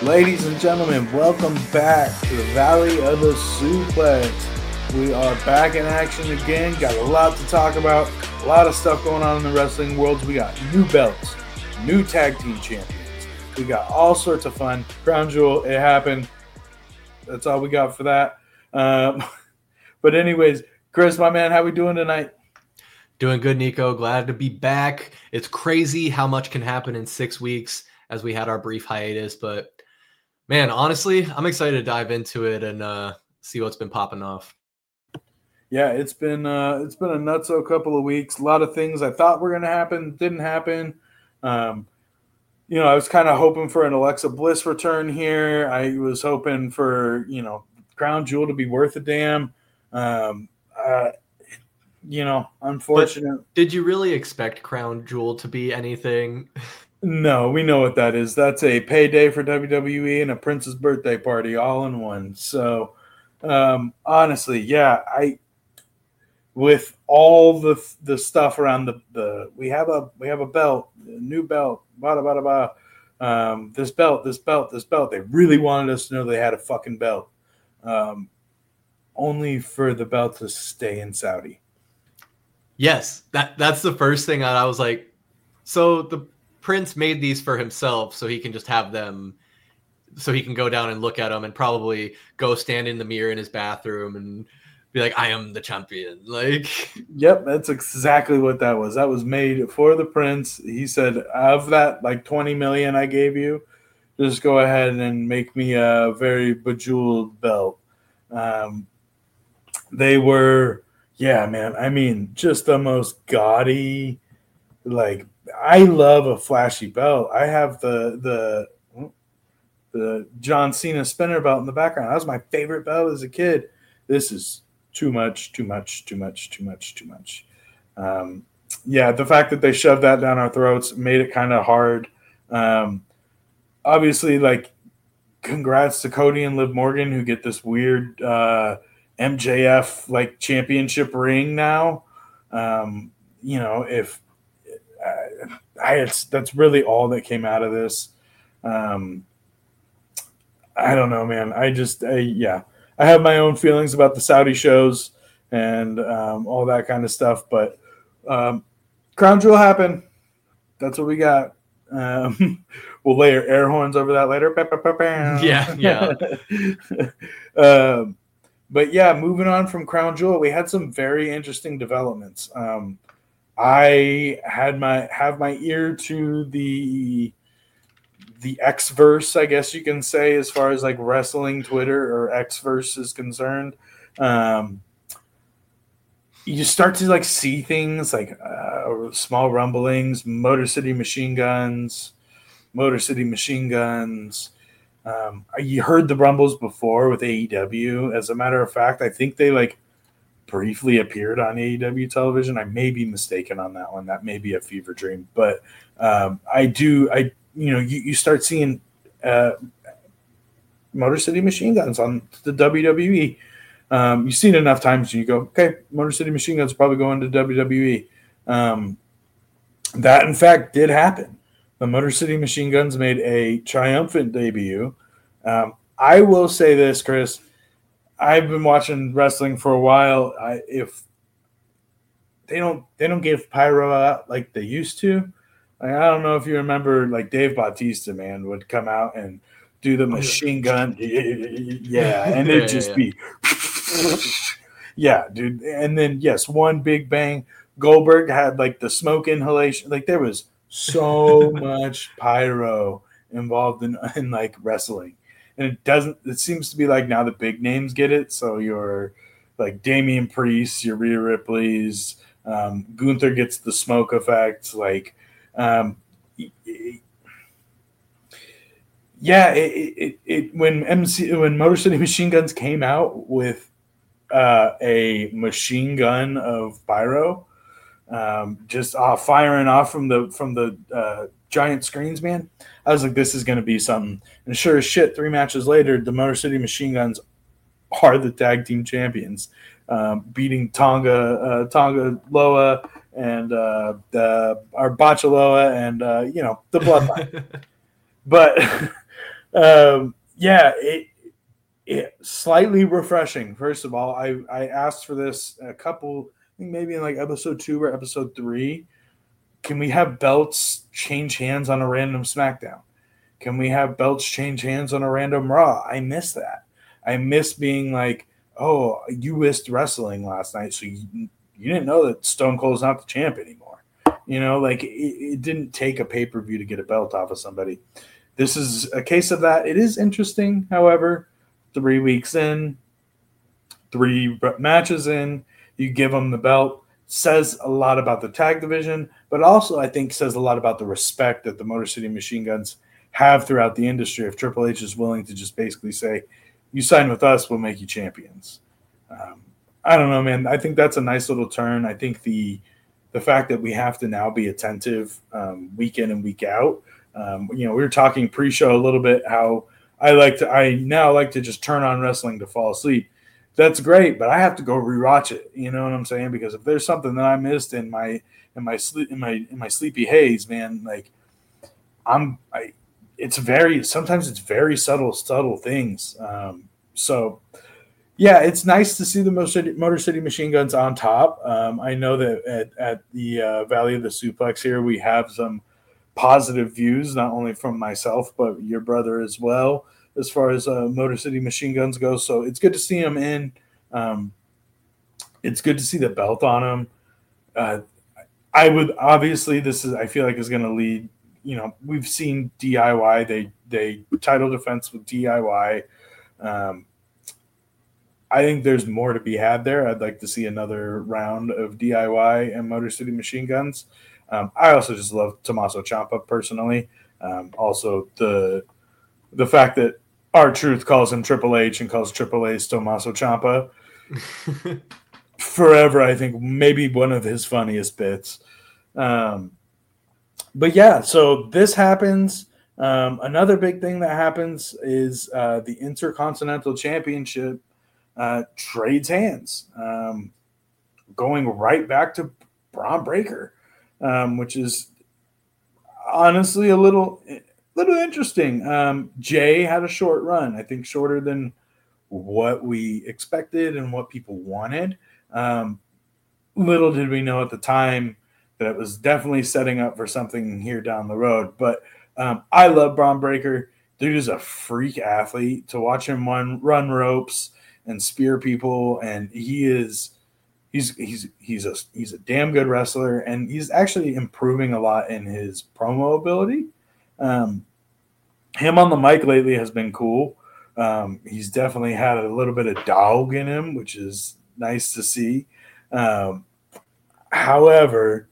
Ladies and gentlemen, welcome back to the Valley of the Suplex. We are back in action again. Got a lot to talk about. A lot of stuff going on in the wrestling world. We got new belts, new tag team champions. We got all sorts of fun. Crown Jewel, it happened. That's all we got for that. But anyways, Chris, my man, how we doing tonight? Doing good, Nico. Glad to be back. It's crazy how much can happen in 6 weeks as we had our brief hiatus. But, man, honestly, I'm excited to dive into it and see what's been popping off. Yeah, it's been a nutso couple of weeks. A lot of things I thought were going to happen didn't happen. I was kind of hoping for an Alexa Bliss return here. I was hoping for, Crown Jewel to be worth a damn. Unfortunate. But did you really expect Crown Jewel to be anything? No, we know what that is. That's a payday for WWE and a Prince's birthday party all in one. So, honestly, yeah, with all the stuff around we have a belt, a new belt, this belt. They really wanted us to know they had a fucking belt, only for the belt to stay in Saudi. Yes, that's the first thing I was like. So the Prince made these for himself, so he can just have them, so he can go down and look at them, and probably go stand in the mirror in his bathroom and be like, "I am the champion." Like, yep, that's exactly what that was. That was made for the Prince. He said, "Of that, like 20 million I gave you, just go ahead and make me a very bejeweled belt." They were. Yeah, man. I mean, just the most gaudy. Like, I love a flashy belt. I have the John Cena spinner belt in the background. That was my favorite belt as a kid. This is too much. Yeah, the fact that they shoved that down our throats made it kind of hard. Obviously, like, congrats to Cody and Liv Morgan, who get this weird MJF like championship ring now. That's really all that came out of this. I don't know, man. I have my own feelings about the Saudi shows and all that kind of stuff, but Crown Jewel happened. That's what we got. We'll layer air horns over that later. Yeah. But yeah, moving on from Crown Jewel, we had some very interesting developments. I have my ear to the Xverse, I guess you can say, as far as like wrestling Twitter or Xverse is concerned. You start to like see things like small rumblings, Motor City Machine Guns. You heard the rumbles before with AEW. As a matter of fact, I think they like briefly appeared on AEW television. I may be mistaken on that one. That may be a fever dream, but you start seeing Motor City Machine Guns on the WWE. You've seen it enough times and you go, okay, Motor City Machine Guns are probably going to WWE. That in fact did happen. The Motor City Machine Guns made a triumphant debut. I will say this, Chris. I've been watching wrestling for a while. If they don't give pyro out like they used to. Like, I don't know if you remember, like Dave Bautista, man, would come out and do the machine gun, yeah, and it'd just be, yeah, dude. And then yes, one big bang. Goldberg had like the smoke inhalation. Like there was so much pyro involved in like wrestling. And it seems to be like now the big names get it. So your like Damian Priest, your Rhea Ripley's, Gunther gets the smoke effect. Like, when Motor City Machine Guns came out with a machine gun of pyro, just firing off from the giant screens, man. I was like, this is going to be something. And sure as shit, 3 matches later, the Motor City Machine Guns are the tag team champions, beating Tonga Loa and our Bachaloa and the Bloodline. But Yeah, it slightly refreshing. First of all, I asked for this a couple, I think maybe in like episode 2 or episode 3. Can we have belts change hands on a random SmackDown? Can we have belts change hands on a random Raw? I miss that. I miss being like, oh, you missed wrestling last night, so you didn't know that Stone Cold's not the champ anymore. You know, like it didn't take a pay per view to get a belt off of somebody. This is a case of that. It is interesting, however, 3 weeks in, 3 matches in, you give them the belt. Says a lot about the tag division, but also I think says a lot about the respect that the Motor City Machine Guns have throughout the industry. If Triple H is willing to just basically say, you sign with us, we'll make you champions. I don't know, man. I think that's a nice little turn. I think the fact that we have to now be attentive week in and week out. We were talking pre-show a little bit how I now like to just turn on wrestling to fall asleep. That's great, but I have to go rewatch it. You know what I'm saying? Because if there's something that I missed in my sleepy haze, man, like sometimes it's very subtle things. So yeah, it's nice to see the Motor City Machine Guns on top. I know that at the Valley of the Suplex here, we have some positive views, not only from myself, but your brother as well, as far as Motor City Machine Guns go. So it's good to see them in. It's good to see the belt on them. I would obviously I feel like is going to lead. We've seen DIY. They title defense with DIY. I think there's more to be had there. I'd like to see another round of DIY and Motor City Machine Guns. I also just love Tommaso Ciampa personally. Also, the fact that R-Truth calls him Triple H and calls Triple H Tommaso Ciampa forever, I think maybe one of his funniest bits. But yeah, so this happens. Another big thing that happens is the Intercontinental Championship trades hands, going right back to Braun Breaker, which is honestly a little interesting. Jay had a short run, I think shorter than what we expected and what people wanted. Little did we know at the time that it was definitely setting up for something here down the road. But I love Braun Breaker. Dude is a freak athlete. To watch him run ropes and spear people, and he's a damn good wrestler, and he's actually improving a lot in his promo ability. Him on the mic lately has been cool. He's definitely had a little bit of dog in him, which is nice to see. However,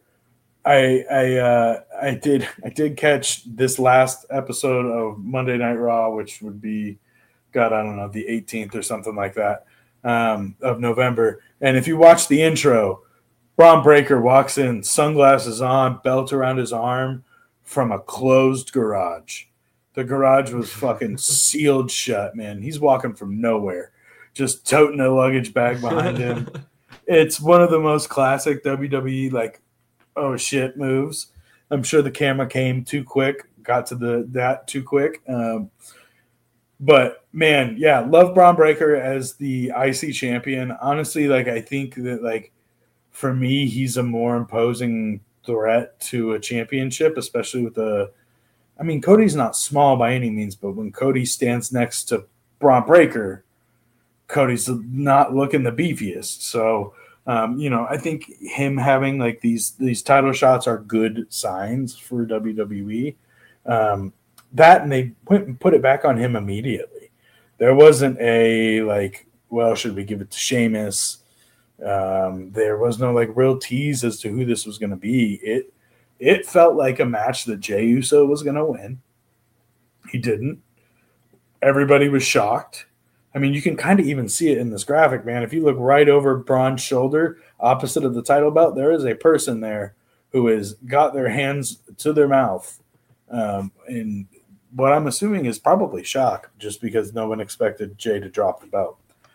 I did catch this last episode of Monday Night Raw, which would be, God, I don't know, the 18th or something like that, of November. And if you watch the intro, Braun Breaker walks in, sunglasses on, belt around his arm, from a closed garage. The garage was fucking sealed shut, man. He's walking from nowhere, just toting a luggage bag behind him. It's one of the most classic WWE, like, oh shit moves. I'm sure the camera came too quick, got to that too quick. But man, yeah, love Braun Breaker as the IC champion. Honestly, like, I think that, like, for me, he's a more imposing threat to a championship, especially with Cody's not small by any means, but when Cody stands next to Braun Breaker, Cody's not looking the beefiest. So, I think him having like these title shots are good signs for WWE. That, and they went and put it back on him immediately. There wasn't a like, well, should we give it to Sheamus? There was no like real tease as to who this was going to be. It felt like a match that Jey Uso was going to win. He didn't. Everybody was shocked. I mean, you can kind of even see it in this graphic, man. If you look right over Braun's shoulder, opposite of the title belt, there is a person there who has got their hands to their mouth. And what I'm assuming is probably shock, just because no one expected Jey to drop the belt.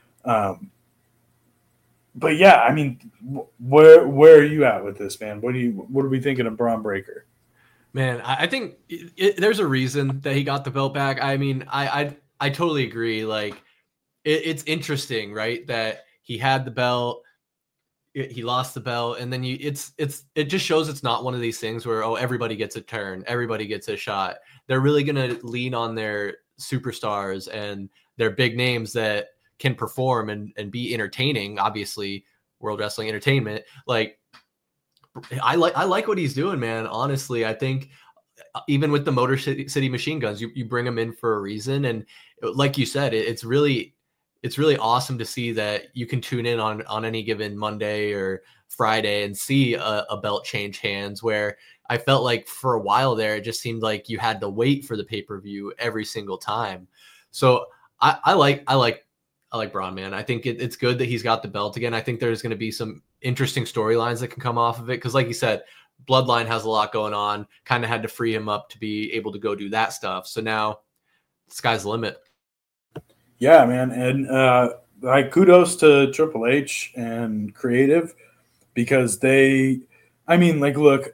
But yeah, I mean, where are you at with this, man? What are we thinking of Braun Breaker? Man, I think there's a reason that he got the belt back. I mean, I totally agree. Like, it's interesting, right? That he had the belt, he lost the belt, and then it just shows it's not one of these things where, oh, everybody gets a turn, everybody gets a shot. They're really gonna lean on their superstars and their big names that can perform and be entertaining. Obviously, World Wrestling Entertainment, like. I like what he's doing, man. Honestly, I think even with the Motor City Machine Guns, you bring them in for a reason, and like you said, it's really awesome to see that you can tune in on any given Monday or Friday and see a belt change hands. Where I felt like for a while there, it just seemed like you had to wait for the pay-per-view every single time. So I like Braun, man. I think it's good that he's got the belt again. I think there's going to be some interesting storylines that can come off of it. Because like you said, Bloodline has a lot going on, kind of had to free him up to be able to go do that stuff. So now sky's the limit. Yeah, man. And like kudos to Triple H and creative, because look,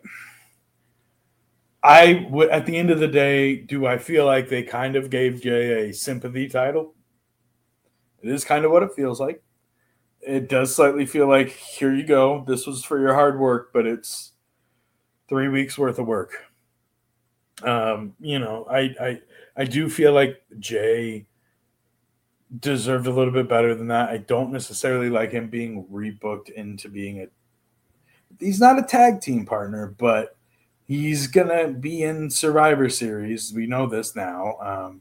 at the end of the day, do I feel like they kind of gave Jay a sympathy title? It is kind of what it feels like. It does slightly feel like, here you go. This was for your hard work, but it's 3 weeks worth of work. I do feel like Jay deserved a little bit better than that. I don't necessarily like him being rebooked into being he's not a tag team partner, but he's going to be in Survivor Series. We know this now.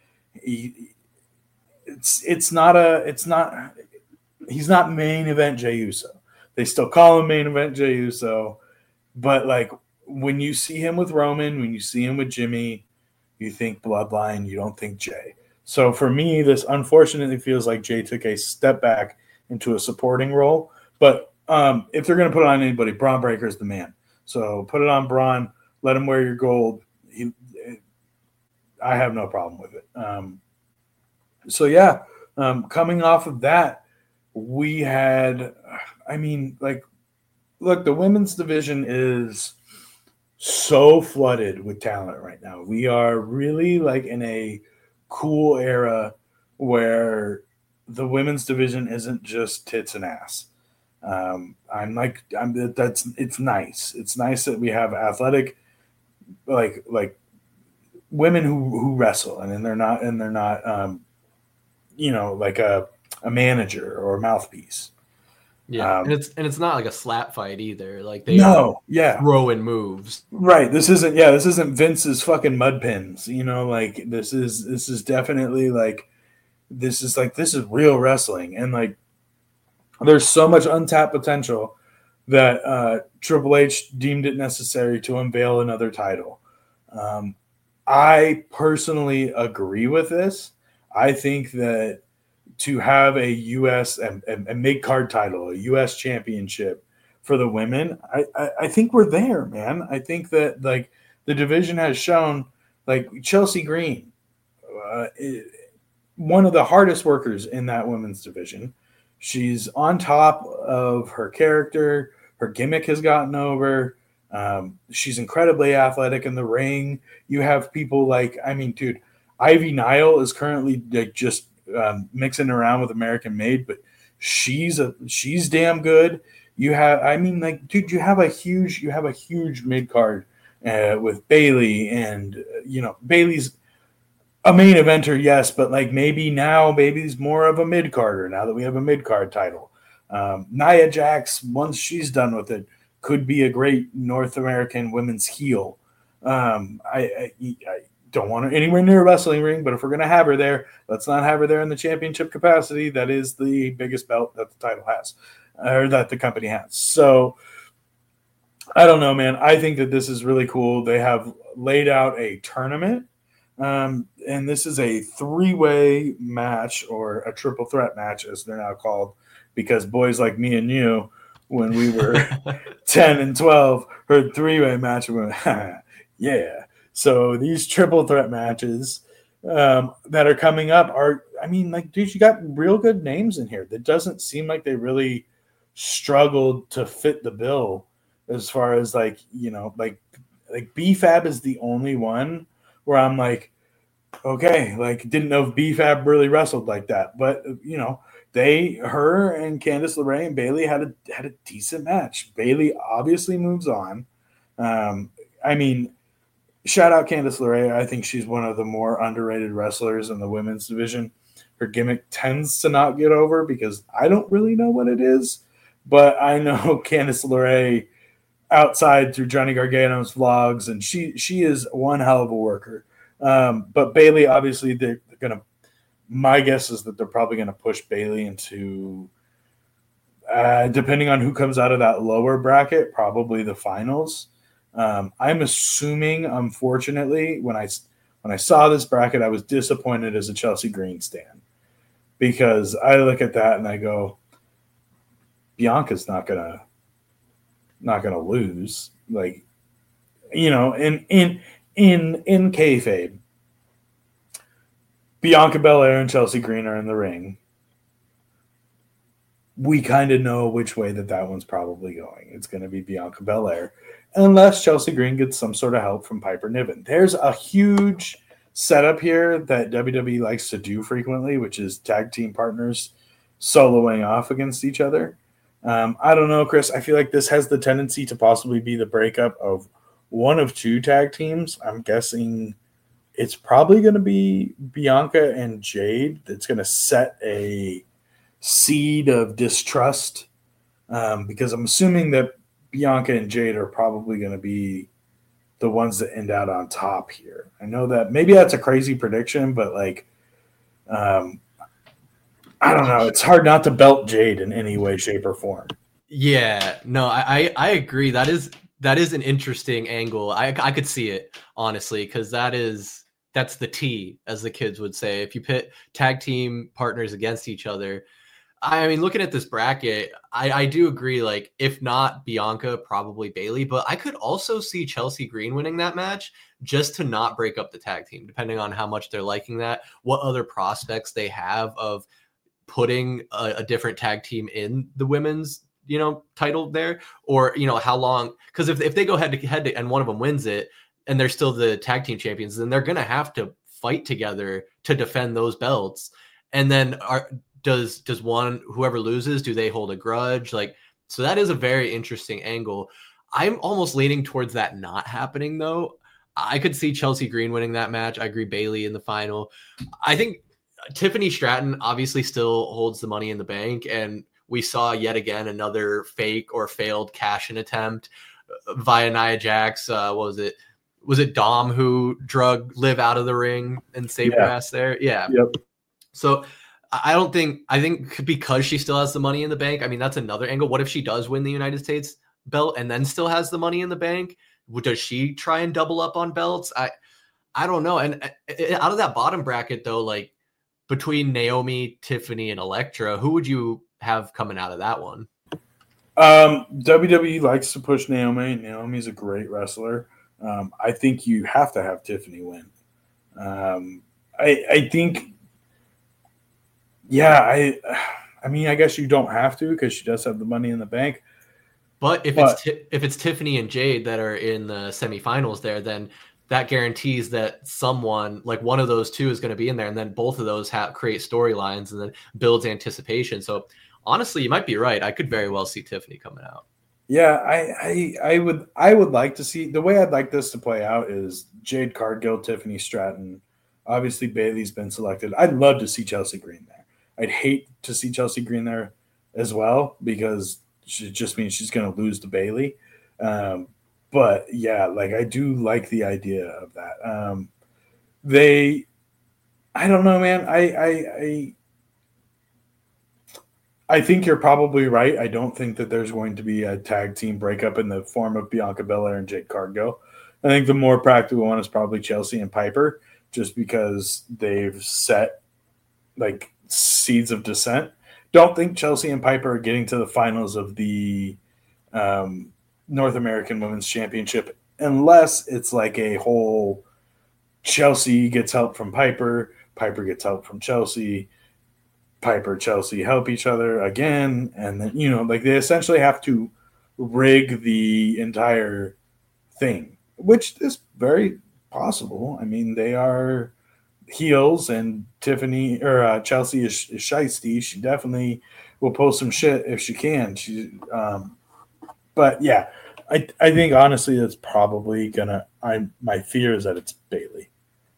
He's not main event Jey Uso. They still call him main event Jey Uso, but like when you see him with Roman, when you see him with Jimmy, you think Bloodline, you don't think Jay. So for me, this unfortunately feels like Jay took a step back into a supporting role. But if they're going to put it on anybody, Braun Breaker is the man. So put it on Braun, let him wear your gold. I have no problem with it. Coming off of that, we had, look, the women's division is so flooded with talent right now. We are really like in a cool era where the women's division isn't just tits and ass. It's nice. It's nice that we have athletic, like women who wrestle, and they're not like a manager or a mouthpiece. Yeah, and it's not like a slap fight either. Like they throwing moves. Right. This isn't Vince's fucking mud pins. Like this is definitely like this is real wrestling, and like there's so much untapped potential that Triple H deemed it necessary to unveil another title. I personally agree with this. I think that to have a U.S. and mid-card title, a U.S. championship for the women, I think we're there, man. I think that like the division has shown, like Chelsea Green, one of the hardest workers in that women's division. She's on top of her character. Her gimmick has gotten over. She's incredibly athletic in the ring. You have people like, Ivy Nile is currently like just mixing around with American Made, but she's damn good. You have, you have a huge mid card with Bayley, and Bayley's a main eventer, yes, but like maybe now Bayley's more of a mid carder now that we have a mid card title. Nia Jax, once she's done with it, could be a great North American women's heel. I don't want her anywhere near a wrestling ring, but if we're going to have her there, let's not have her there in the championship capacity. That is the biggest belt that the title has, or that the company has. So I don't know, man. I think that this is really cool. They have laid out a tournament, and this is a 3-way match, or a triple threat match, as they're now called, because boys like me and you, when we were 10 and 12, heard 3-way match, we went, yeah. So these triple threat matches that are coming up are, dude, you got real good names in here. That doesn't seem like they really struggled to fit the bill as far as like BFAB is the only one where I'm like, okay, like didn't know if BFAB really wrestled like that, but her and Candice LeRae and Bayley had a decent match. Bayley obviously moves on. I mean, shout out Candice LeRae. I think she's one of the more underrated wrestlers in the women's division. Her gimmick tends to not get over because I don't really know what it is, but I know Candice LeRae outside through Johnny Gargano's vlogs, and she is one hell of a worker. But Bayley, obviously, they're going to. My guess is that they're probably going to push Bayley into, depending on who comes out of that lower bracket, probably the finals. I'm assuming, unfortunately, when I saw this bracket, I was disappointed as a Chelsea Green stan because I look at that and I go, Bianca's not gonna lose. Like, in kayfabe, Bianca Belair and Chelsea Green are in the ring. We kind of know which way that one's probably going. It's going to be Bianca Belair, unless Chelsea Green gets some sort of help from Piper Niven. There's a huge setup here that WWE likes to do frequently, which is tag team partners soloing off against each other. I don't know, Chris. I feel like this has the tendency to possibly be the breakup of one of two tag teams. I'm guessing it's probably going to be Bianca and Jade that's going to set a seed of distrust, because I'm assuming that Bianca and Jade are probably going to be the ones that end out on top here. I know that maybe that's a crazy prediction, but I don't know. It's hard not to belt Jade in any way, shape, or form. Yeah, no, I agree. That is an interesting angle. I could see it, honestly, because that's the T, as the kids would say. If you pit tag team partners against each other, I mean, looking at this bracket, I do agree, like, if not Bianca, probably Bayley, but I could also see Chelsea Green winning that match just to not break up the tag team, depending on how much they're liking that, what other prospects they have of putting a different tag team in the women's, title there, or, how long, because if they go head to head and one of them wins it and they're still the tag team champions, then they're going to have to fight together to defend those belts. And then does whoever loses, do they hold a grudge? So that is a very interesting angle. I'm almost leaning towards that not happening, though. I could see Chelsea Green winning that match. I agree, Bayley in the final. I think Tiffany Stratton obviously still holds the Money in the Bank, and we saw yet again another fake or failed cash-in attempt via Nia Jax. What was it? Was it Dom who drug Liv out of the ring and saved her ass there? Yeah. Yep. So I think because she still has the Money in the Bank, I mean, that's another angle. What if she does win the United States belt and then still has the Money in the Bank? Does she try and double up on belts? I don't know. And out of that bottom bracket, though, like between Naomi, Tiffany, and Elektra, who would you have coming out of that one? WWE likes to push Naomi. Naomi's a great wrestler. I think you have to have Tiffany win. I think. Yeah, I mean, I guess you don't have to because she does have the Money in the Bank. But if it's Tiffany and Jade that are in the semifinals there, then that guarantees that someone, like one of those two, is going to be in there, and then both of those create storylines and then builds anticipation. So honestly, you might be right. I could very well see Tiffany coming out. Yeah, I would like to see, the way I'd like this to play out is Jade Cargill, Tiffany Stratton. Obviously, Bayley's been selected. I'd love to see Chelsea Green there. I'd hate to see Chelsea Green there as well because it just means she's going to lose to Bayley. But yeah, like I do like the idea of that. I don't know, man. I think you're probably right. I don't think that there's going to be a tag team breakup in the form of Bianca Belair and Jade Cargill. I think the more practical one is probably Chelsea and Piper, just because they've set like seeds of dissent. Don't think Chelsea and Piper are getting to the finals of the North American Women's Championship unless it's like a whole Chelsea gets help from Piper, Piper gets help from Chelsea, Piper, Chelsea help each other again. And then, like they essentially have to rig the entire thing. which is very possible. I mean, they are heels, and Tiffany or Chelsea is shiesty. She definitely will post some shit if she can. But yeah, I think honestly that's probably gonna. My fear is that it's Bayley.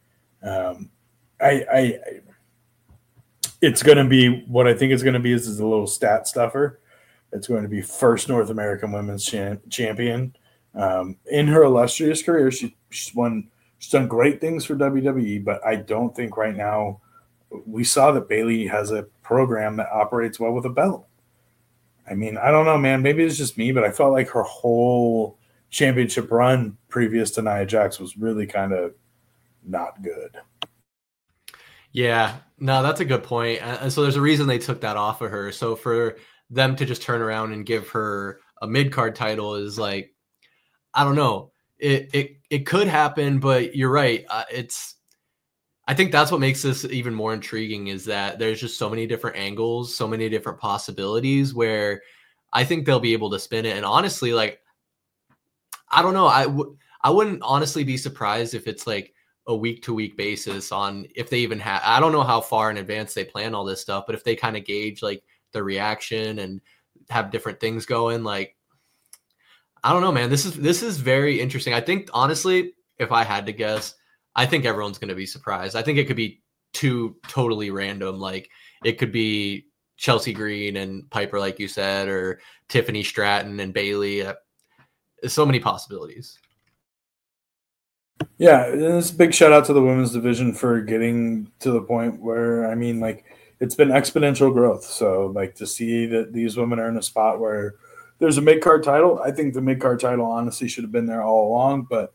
I it's gonna be what I think it's gonna be is a little stat stuffer. It's going to be first North American Women's Champion. In her illustrious career, she's won. She's done great things for WWE, but I don't think right now we saw that Bayley has a program that operates well with a belt. I mean, I don't know, man. Maybe it's just me, but I felt like her whole championship run previous to Nia Jax was really kind of not good. Yeah, no, that's a good point. And so there's a reason they took that off of her. So for them to just turn around and give her a mid-card title is like, I don't know. It could happen, but you're right. I think that's what makes this even more intriguing is that there's just so many different angles, so many different possibilities where I think they'll be able to spin it. And honestly, like, I don't know. I wouldn't honestly be surprised if it's like a week-to-week basis on if they even have. I don't know how far in advance they plan all this stuff, but if they kind of gauge like the reaction and have different things going, like, I don't know, man. This is very interesting. I think honestly, if I had to guess, I think everyone's going to be surprised. I think it could be two totally random. Like it could be Chelsea Green and Piper, like you said, or Tiffany Stratton and Bayley. So many possibilities. Yeah, it's a big shout out to the women's division for getting to the point where, I mean, like, it's been exponential growth. So, like, to see that these women are in a spot where there's a mid card title, I think the mid card title honestly should have been there all along. But,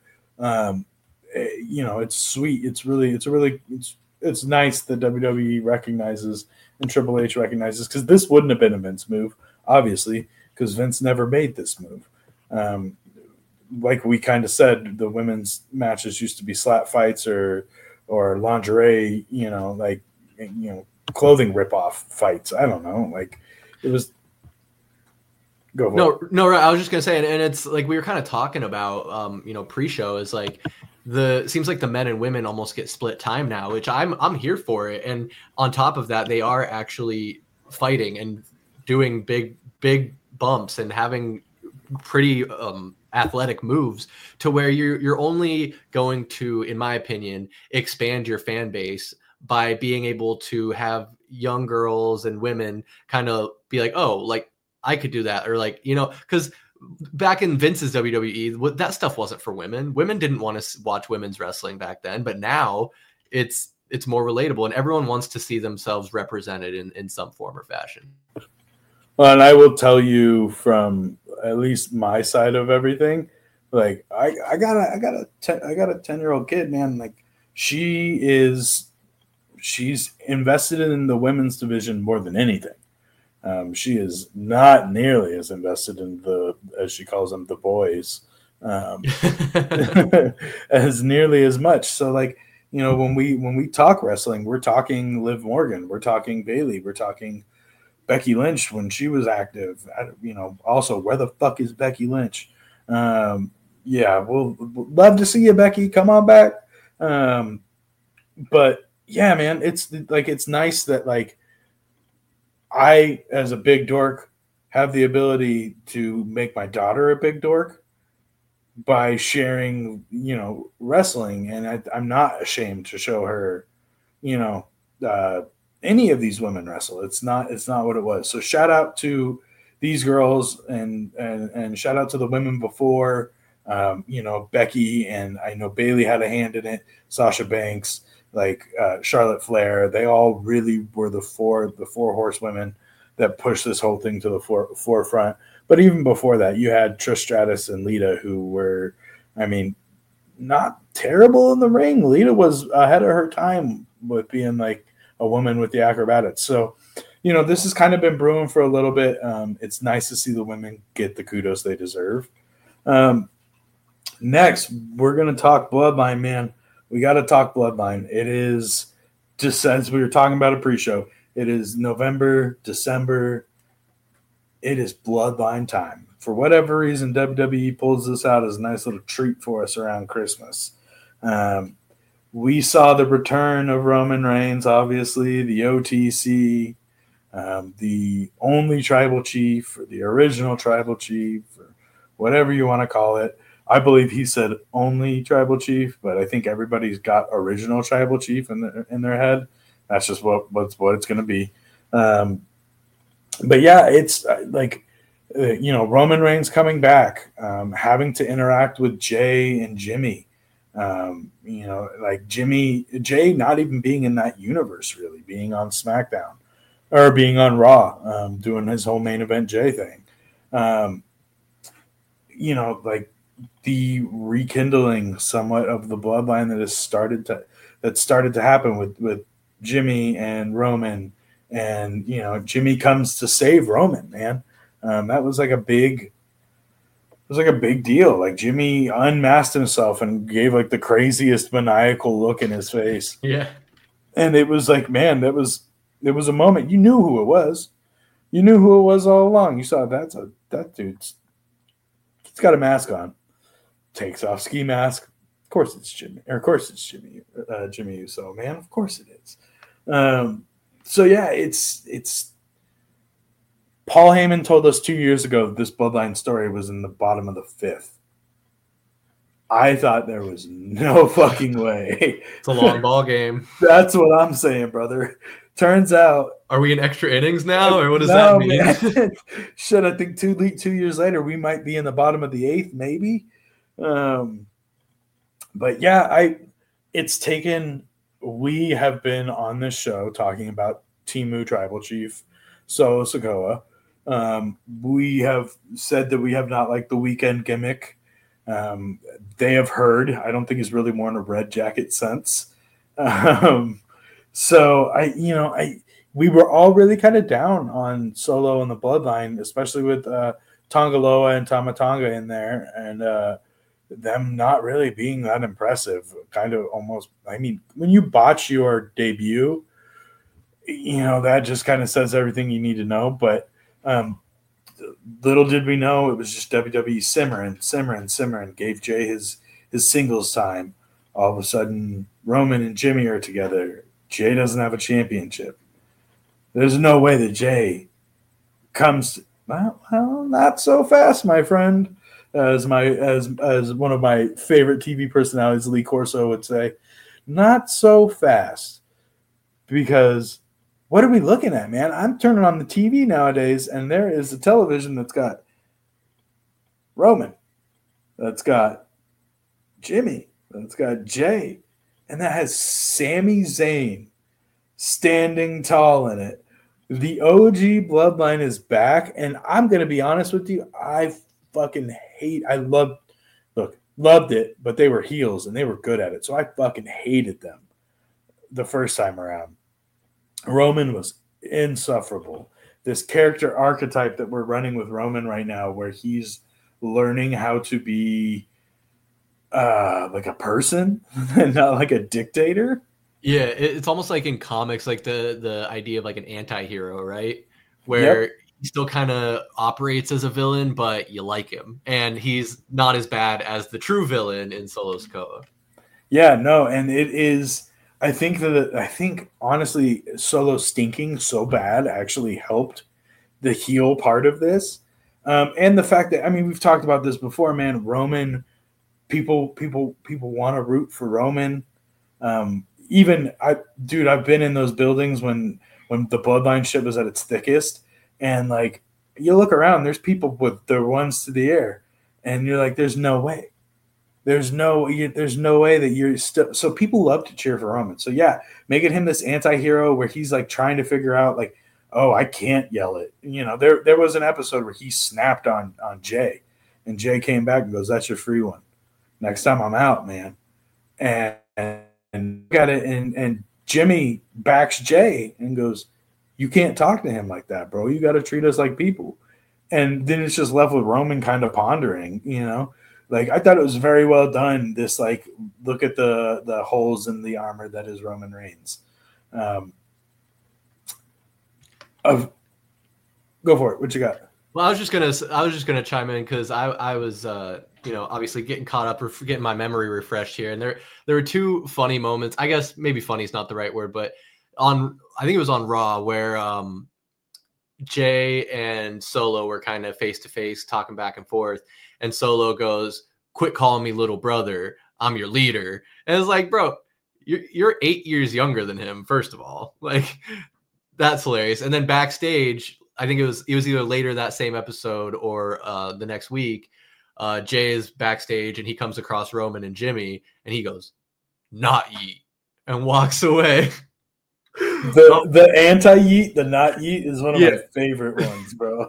it's sweet. It's nice that WWE recognizes and Triple H recognizes, because this wouldn't have been a Vince move, obviously, because Vince never made this move. Like we kind of said, the women's matches used to be slap fights or lingerie, clothing ripoff fights. I don't know. Like it was. Go for it. No. I was just gonna say, and it's like we were kind of talking about, pre-show is like seems like the men and women almost get split time now, which I'm here for it. And on top of that, they are actually fighting and doing big bumps and having pretty athletic moves to where you're only going to, in my opinion, expand your fan base by being able to have young girls and women kind of be like, oh, like I could do that. Or like, because back in Vince's WWE, that stuff wasn't for women. Women didn't want to watch women's wrestling back then, but now it's more relatable and everyone wants to see themselves represented in some form or fashion. Well, and I will tell you from at least my side of everything, like I got a 10-year-old kid, man. Like she's invested in the women's division more than anything. She is not nearly as invested in as she calls them, the boys, as nearly as much. So like, when we talk wrestling, we're talking Liv Morgan, we're talking Bayley, we're talking Becky Lynch when she was active. Also, where the fuck is Becky Lynch? Yeah, we'll love to see you, Becky. Come on back. But yeah, man, it's nice that like I, as a big dork, have the ability to make my daughter a big dork by sharing, wrestling, and I'm not ashamed to show her, any of these women wrestle. It's not what it was. So shout out to these girls and shout out to the women before, Becky, and I know Bayley had a hand in it, Sasha Banks, like Charlotte Flair. They all really were the four horsewomen that pushed this whole thing to the forefront. But even before that, you had Trish Stratus and Lita, who were, I mean, not terrible in the ring. Lita was ahead of her time with being like a woman with the acrobatics. So, this has kind of been brewing for a little bit. It's nice to see the women get the kudos they deserve. Next, we're going to talk Bloodline, man. We got to talk Bloodline. It is, just as we were talking about a pre-show, it is November, December. It is Bloodline time. for whatever reason, WWE pulls this out as a nice little treat for us around Christmas. We saw the return of Roman Reigns, obviously, the OTC, the only tribal chief, or the original tribal chief, or whatever you want to call it. I believe he said only tribal chief, but I think everybody's got original tribal chief in their head. That's just what it's going to be. But yeah, it's like, Roman Reigns coming back, having to interact with Jay and Jimmy. Like Jay not even being in that universe, really being on SmackDown or being on Raw, doing his whole main event Jay thing. Like the rekindling somewhat of the bloodline that started to happen with Jimmy and Roman, and Jimmy comes to save Roman, man. That was like a big deal. Like Jimmy unmasked himself and gave like the craziest maniacal look in his face. Yeah. And it was like, man, it was a moment. You knew who it was. You knew who it was all along. You saw that dude's he's got a mask on. Takes off ski mask. Of course it's Jimmy. Or of course it's Jimmy Uso, man. Of course it is. So yeah, it's Paul Heyman told us 2 years ago that this bloodline story was in the bottom of the 5th. I thought there was no fucking way. It's a long ball game. That's what I'm saying, brother. Turns out. Are we in extra innings now, or what does that mean? Shit, I think 2 years later, we might be in the bottom of the 8th, maybe. But yeah, we have been on this show talking about Temu Tribal Chief, Solo Sikoa. We have said that we have not liked the weekend gimmick. They have heard. I don't think he's really worn a red jacket since. So we were all really kind of down on Solo and the Bloodline, especially with Tongaloa and Tama Tonga in there, and them not really being that impressive. Kind of almost. I mean, when you botch your debut, that just kind of says everything you need to know. But little did we know it was just WWE simmering, gave Jay his singles time. All of a sudden, Roman and Jimmy are together. Jay doesn't have a championship. There's no way that Jay comes. Well, not so fast, my friend. As one of my favorite TV personalities, Lee Corso, would say, not so fast. Because what are we looking at, man? I'm turning on the TV nowadays, and there is a television that's got Roman, that's got Jimmy, that's got Jay, and that has Sami Zayn standing tall in it. The OG bloodline is back, and I'm going to be honest with you, loved it, but they were heels, and they were good at it, so I fucking hated them the first time around. Roman was insufferable. This character archetype that we're running with Roman right now, where he's learning how to be like a person and not like a dictator. Yeah, it's almost like in comics, like the idea of like an anti-hero, right? Where he still kind of operates as a villain, but you like him. And he's not as bad as the true villain in Solo Sikoa. Yeah, no, and it is... I think honestly, Solo stinking so bad actually helped the heel part of this, and the fact that we've talked about this before, man. Roman, people want to root for Roman. I've been in those buildings when the bloodline shit was at its thickest, and like you look around, there's people with their ones to the air, and you're like, there's no way. There's no way that you're still. So people love to cheer for Roman. So yeah, making him this anti-hero where he's like trying to figure out like, oh, I can't yell it. There was an episode where he snapped on Jay, and Jay came back and goes, "That's your free one. Next time I'm out, man." And got it. And Jimmy backs Jay and goes, "You can't talk to him like that, bro. You got to treat us like people." And then it's just left with Roman kind of pondering, Like, I thought it was very well done. This, like, look at the holes in the armor that is Roman Reigns. Go for it. What you got? Well, I was just gonna chime in because I was obviously getting caught up or getting my memory refreshed here, and there were two funny moments. I guess maybe funny is not the right word, but I think it was on Raw where Jay and Solo were kind of face to face talking back and forth, and Solo goes, "Quit calling me little brother. I'm your leader." And it's like, bro, you're 8 years younger than him. First of all, like that's hilarious. And then backstage, I think it was either later that same episode or the next week. Jay is backstage and he comes across Roman and Jimmy, and he goes, "Not yeet," and walks away. The anti-yeet, the not yeet is one of my favorite ones, bro.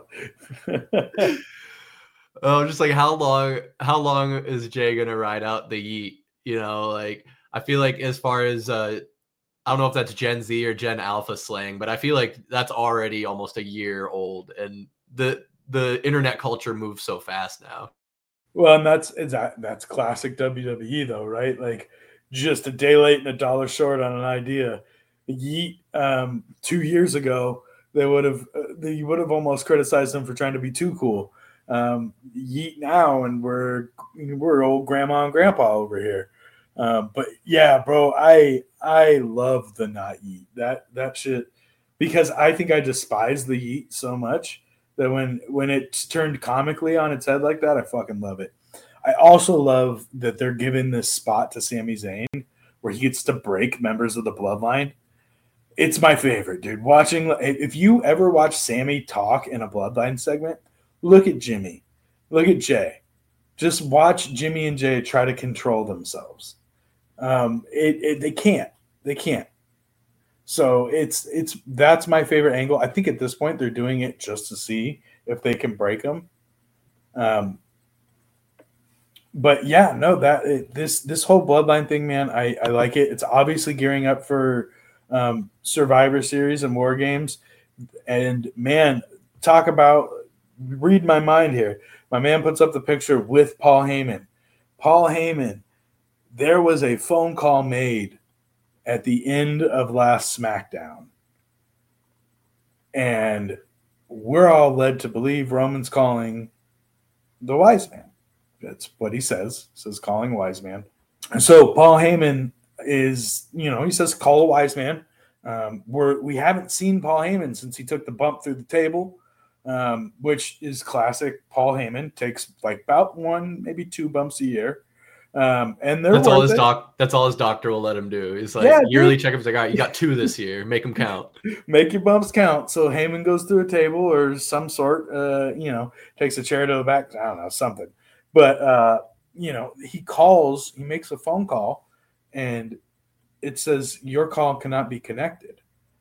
Oh, just like how long is Jay gonna ride out the yeet? You know, like I feel like as far as I don't know if that's Gen Z or Gen Alpha slang, but I feel like that's already almost a year old, and the internet culture moves so fast now. Well, and that's classic WWE though, right? Like just a day late and a dollar short on an idea. Yeet 2 years ago, they would have almost criticized them for trying to be too cool. Yeet now, and we're old grandma and grandpa over here. But yeah, bro, I love the not yeet that shit because I think I despise the yeet so much that when it's turned comically on its head like that, I fucking love it. I also love that they're giving this spot to Sami Zayn where he gets to break members of the bloodline. It's my favorite, dude. If you ever watch Sammy talk in a bloodline segment, look at Jimmy, look at Jay. Just watch Jimmy and Jay try to control themselves. They can't. So that's my favorite angle. I think at this point they're doing it just to see if they can break them. But yeah, no, this whole bloodline thing, man, I like it. It's obviously gearing up for Survivor Series and War Games. And man, talk about read my mind here. My man puts up the picture with Paul Heyman. Paul Heyman, there was a phone call made at the end of last SmackDown. And we're all led to believe Roman's calling the wise man. That's what he says. He says calling wise man. And so Paul Heyman is, he says call a wise man. We haven't seen Paul Heyman since he took the bump through the table, which is classic. Paul Heyman takes like about one, maybe two bumps a year. And that's all his doctor will let him do. He's like yearly checkups. Like, all right, you got 2 this year. Make them count. Make your bumps count. So Heyman goes through a table or some sort. Takes a chair to the back. I don't know, something. But he makes a phone call, and it says your call cannot be connected.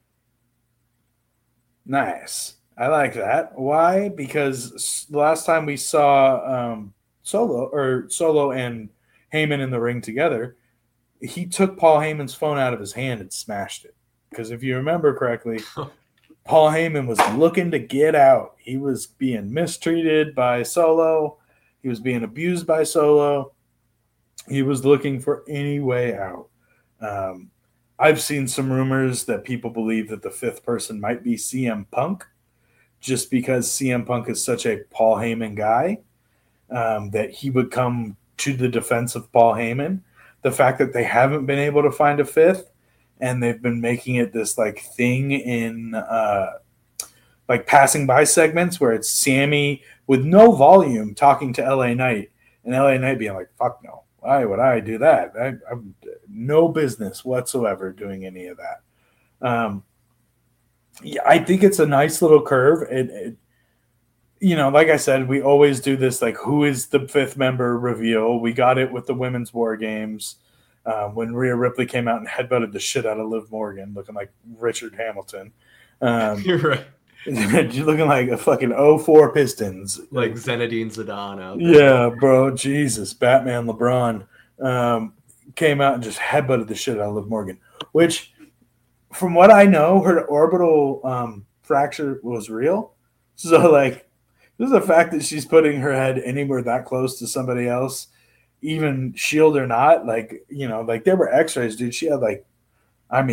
Nice. I like that. Why? Because the last time we saw Solo and Heyman in the ring together, he took Paul Heyman's phone out of his hand and smashed it. Because if you remember correctly, Paul Heyman was looking to get out. He was being mistreated by Solo. He was being abused by Solo. He was looking for any way out. I've seen some rumors that people believe that the 5th person might be CM Punk, just because CM Punk is such a Paul Heyman guy, that he would come to the defense of Paul Heyman. The fact that they haven't been able to find a 5th, and they've been making it this like thing in like passing by segments where it's Sammy with no volume talking to LA Knight, and LA Knight being like, fuck no. Why would I do that? I'm no business whatsoever doing any of that. I think it's a nice little curve. Like I said, we always do this, like, who is the 5th member reveal. We got it with the women's War Games when Rhea Ripley came out and headbutted the shit out of Liv Morgan, looking like Richard Hamilton. You're right. You're looking like a fucking 04 Pistons. Like Zinedine Zidane out there. Yeah, bro. Jesus. Batman LeBron came out and just headbutted the shit out of Liv Morgan, which, from what I know, her orbital fracture was real. So, like, there's the fact that she's putting her head anywhere that close to somebody else, even shield or not, like, like there were x-rays, dude. She had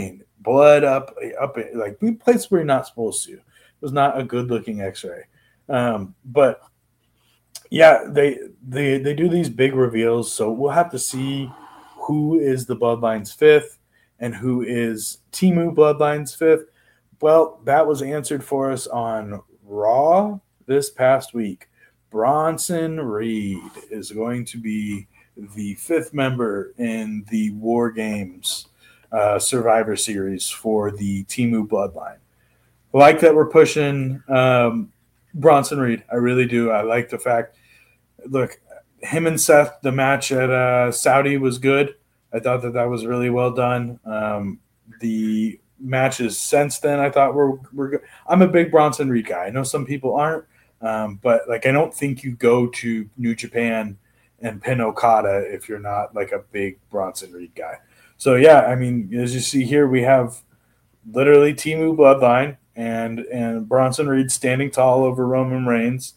blood up like place where you're not supposed to. It was not a good looking x-ray. But yeah, they do these big reveals, so we'll have to see who is the Bloodline's fifth and who is Timu Bloodline's fifth. Well, that was answered for us on Raw this past week. Bronson Reed is going to be the fifth member in the War Games Survivor Series for the Timu Bloodline. I like that we're pushing Bronson Reed. I really do. I like the fact. Look, him and Seth, the match at Saudi was good. I thought that was really well done. The matches since then, I thought were good. I'm a big Bronson Reed guy. I know some people aren't, but like I don't think you go to New Japan and pin Okada if you're not like a big Bronson Reed guy. So yeah, I mean, as you see here, we have literally Timu Bloodline and Bronson Reed standing tall over Roman Reigns.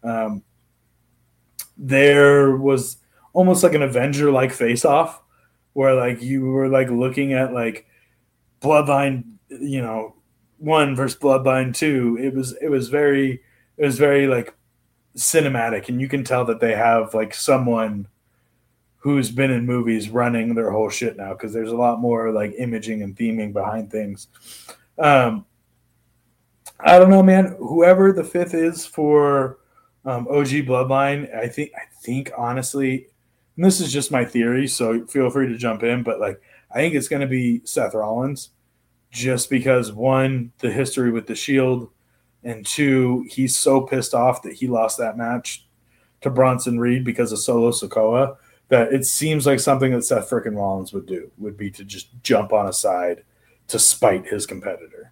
There was almost like an Avenger-like face-off where like you were like looking at like Bloodline, 1 versus Bloodline 2. It was very like cinematic, and you can tell that they have like someone who's been in movies running their whole shit now, because there's a lot more like imaging and theming behind things. I don't know, man. Whoever the fifth is for OG Bloodline, I think honestly, and this is just my theory, so feel free to jump in, but like I think it's going to be Seth Rollins, just because 1, the history with the Shield, and 2, he's so pissed off that he lost that match to Bronson Reed because of Solo Sikoa that it seems like something that Seth frickin' Rollins would be to just jump on a side to spite his competitor.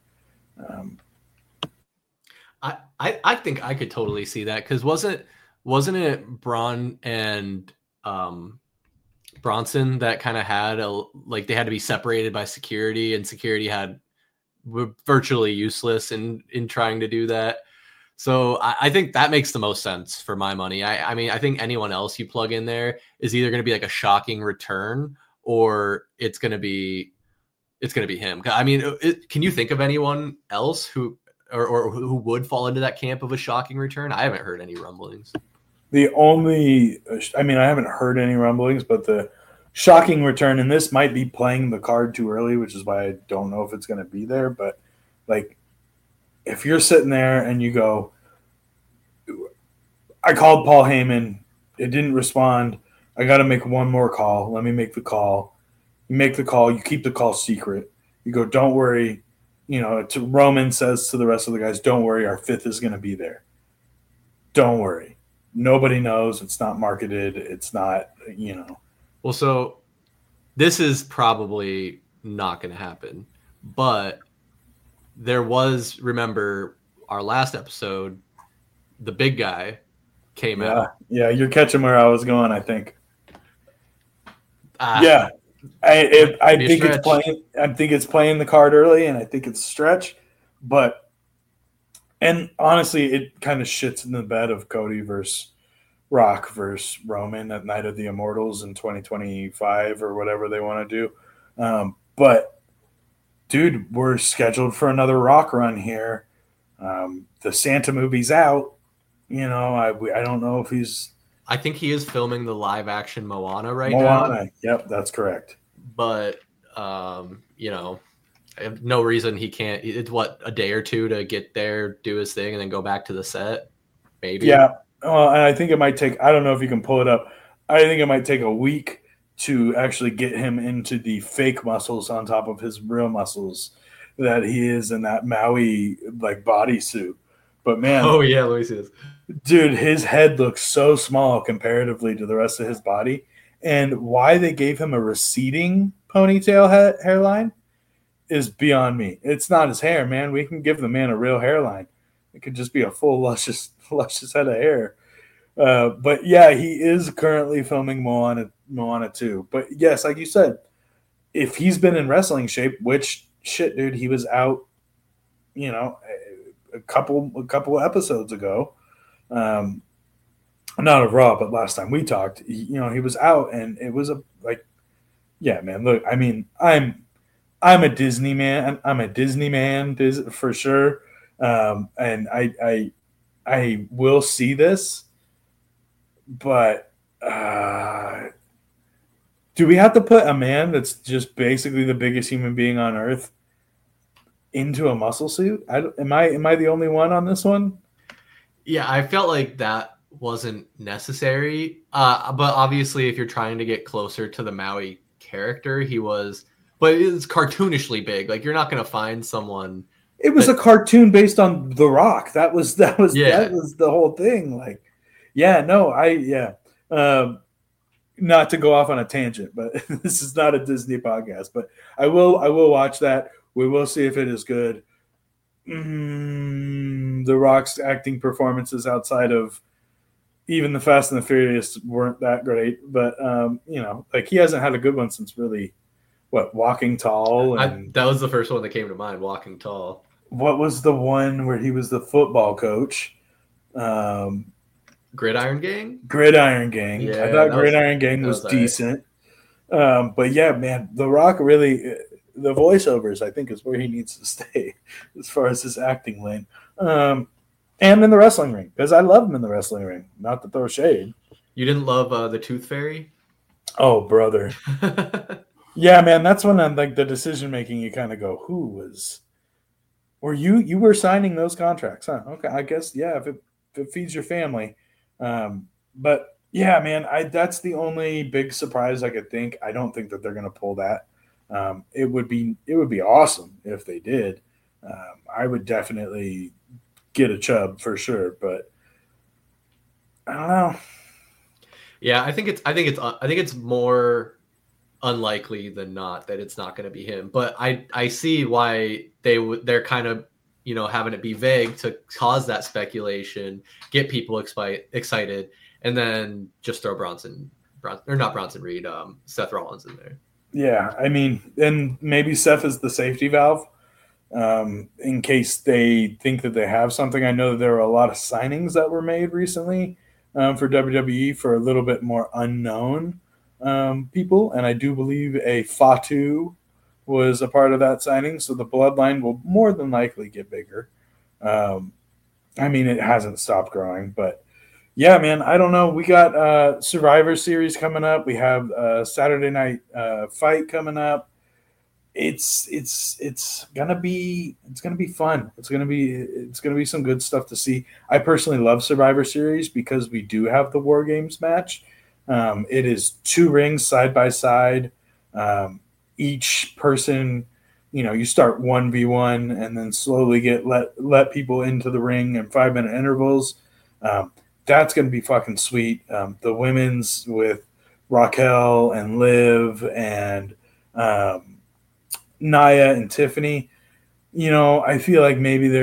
I think I could totally see that, because wasn't it Braun and Bronson that kind of had they had to be separated by security, and security were virtually useless in trying to do that. So I think that makes the most sense for my money. I mean, I think anyone else you plug in there is either going to be like a shocking return, or it's going to be him. I mean, can you think of anyone else who would fall into that camp of a shocking return? I haven't heard any rumblings. I haven't heard any rumblings, but the shocking return, and this might be playing the card too early, which is why I don't know if it's going to be there. But like, if you're sitting there and you go, I called Paul Heyman, it didn't respond. I got to make one more call. Let me make the call. You make the call. You keep the call secret. You go, don't worry. Roman says to the rest of the guys, don't worry, our fifth is going to be there. Don't worry. Nobody knows. It's not marketed. It's not, Well, so this is probably not going to happen. But there was, remember, our last episode, the big guy came out. Yeah, you're catching where I was going, I think. I think it's playing. I think it's playing the card early, and I think it's a stretch. And honestly, it kind of shits in the bed of Cody versus Rock versus Roman at Night of the Immortals in 2025 or whatever they want to do. But dude, we're scheduled for another Rock run here. The Santa movie's out. I don't know if he's. I think he is filming the live action Moana now. Yep, that's correct. But I have no reason he can't. It's a day or two to get there, do his thing, and then go back to the set. Maybe. Yeah. Well, and I think it might take. I don't know if you can pull it up. I think it might take a week to actually get him into the fake muscles on top of his real muscles that he is in that Maui like bodysuit. But man, oh yeah, let me see this. Dude, his head looks so small comparatively to the rest of his body. And why they gave him a receding ponytail hairline is beyond me. It's not his hair, man. We can give the man a real hairline. It could just be a full, luscious head of hair. But yeah, he is currently filming Moana 2. But yes, like you said, if he's been in wrestling shape, which shit, dude, he was out, a couple episodes ago. Not of Raw, but last time we talked, he was out, and it was yeah, man. Look, I mean, I'm a Disney man. I'm a Disney man for sure. And I I will see this, but do we have to put a man that's just basically the biggest human being on Earth into a muscle suit? Am I the only one on this one? Yeah, I felt like that wasn't necessary. But obviously, if you're trying to get closer to the Maui character, but it's cartoonishly big. Like you're not going to find someone. It was a cartoon based on The Rock. That was the whole thing. Like, yeah, no, not to go off on a tangent, but this is not a Disney podcast. But I will watch that. We will see if it is good. The Rock's acting performances outside of even the Fast and the Furious weren't that great, but like he hasn't had a good one since really Walking Tall. That was the first one that came to mind, Walking Tall. What was the one where he was the football coach? Gridiron Gang? Gridiron Gang. Yeah, I thought Gridiron Gang was decent. Right. But yeah, man, The Rock really, the voiceovers, I think, is where he needs to stay as far as his acting lane. And in the wrestling ring, because I love him in the wrestling ring. Not to throw shade. You didn't love the Tooth Fairy? Oh, brother. Yeah, man, that's when I'm like the decision making. You kind of go, who was? Or you were signing those contracts, huh? Okay, I guess if it feeds your family. But yeah, man, that's the only big surprise I could think. I don't think that they're gonna pull that. It would be awesome if they did. I would definitely get a chub for sure, but I don't know. Yeah, I think it's more unlikely than not that it's not going to be him. But I see why they're kind of having it be vague to cause that speculation, get people excited, and then just throw Bronson Reed, Seth Rollins in there. Yeah, I mean, and maybe Seth is the safety valve in case they think that they have something. I know that there were a lot of signings that were made recently for WWE for a little bit more unknown people, and I do believe a Fatu was a part of that signing, so the bloodline will more than likely get bigger. I mean, it hasn't stopped growing, but yeah, man, I don't know. We got Survivor Series coming up. We have Saturday Night Fight coming up. It's gonna be fun. It's gonna be some good stuff to see. I personally love Survivor Series because we do have the War Games match. It is 2 rings side by side. Each person, you start 1v1 and then slowly let people into the ring in 5-minute intervals. That's going to be fucking sweet. The women's with Raquel and Liv and Nia and Tiffany. I feel like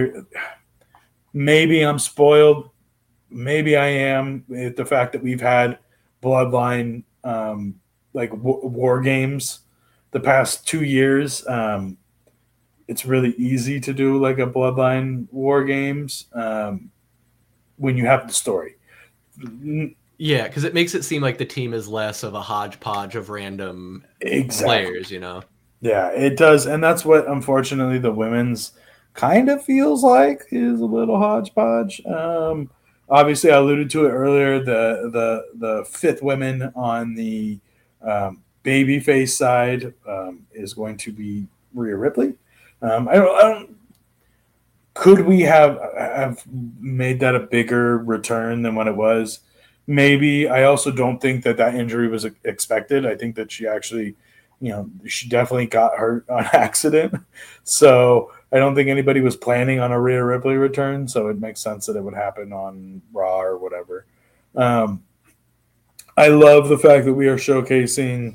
maybe I'm spoiled. Maybe I am with the fact that we've had Bloodline War Games the past 2 years. It's really easy to do like a Bloodline War Games when you have the story. Yeah, because it makes it seem like the team is less of a hodgepodge of random players, Yeah, it does. And that's what, unfortunately, the women's kind of feels like is a little hodgepodge. Obviously, I alluded to it earlier. The 5th women on the babyface side is going to be Rhea Ripley. Could we have made that a bigger return than what it was? Maybe. I also don't think that injury was expected. I think that she actually, she definitely got hurt on accident. So I don't think anybody was planning on a Rhea Ripley return. So it makes sense that it would happen on Raw or whatever. I love the fact that we are showcasing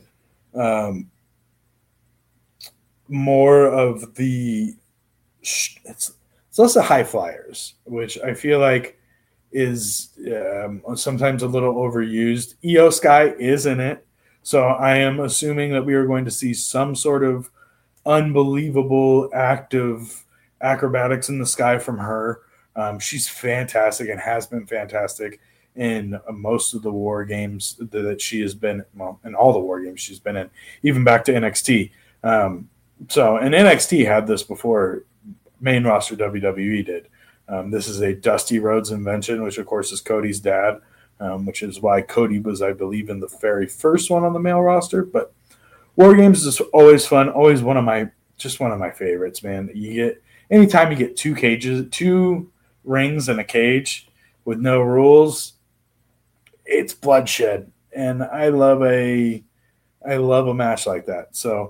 more of the it's less the high flyers, which I feel like is sometimes a little overused. Io Sky is in it, so I am assuming that we are going to see some sort of unbelievable active acrobatics in the sky from her. She's fantastic and has been fantastic in most of the War Games that she has been, in all the War Games she's been in, even back to NXT. And NXT had this before main roster WWE did. This is a Dusty Rhodes invention, which of course is Cody's dad, which is why Cody was, I believe, in the very first one on the male roster. But War Games is always fun, always one of my favorites, man. Anytime you get two rings and a cage with no rules, it's bloodshed, and I love a match like that. So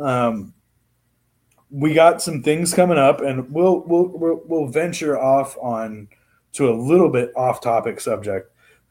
we got some things coming up, and we'll venture off on to a little bit off topic subject.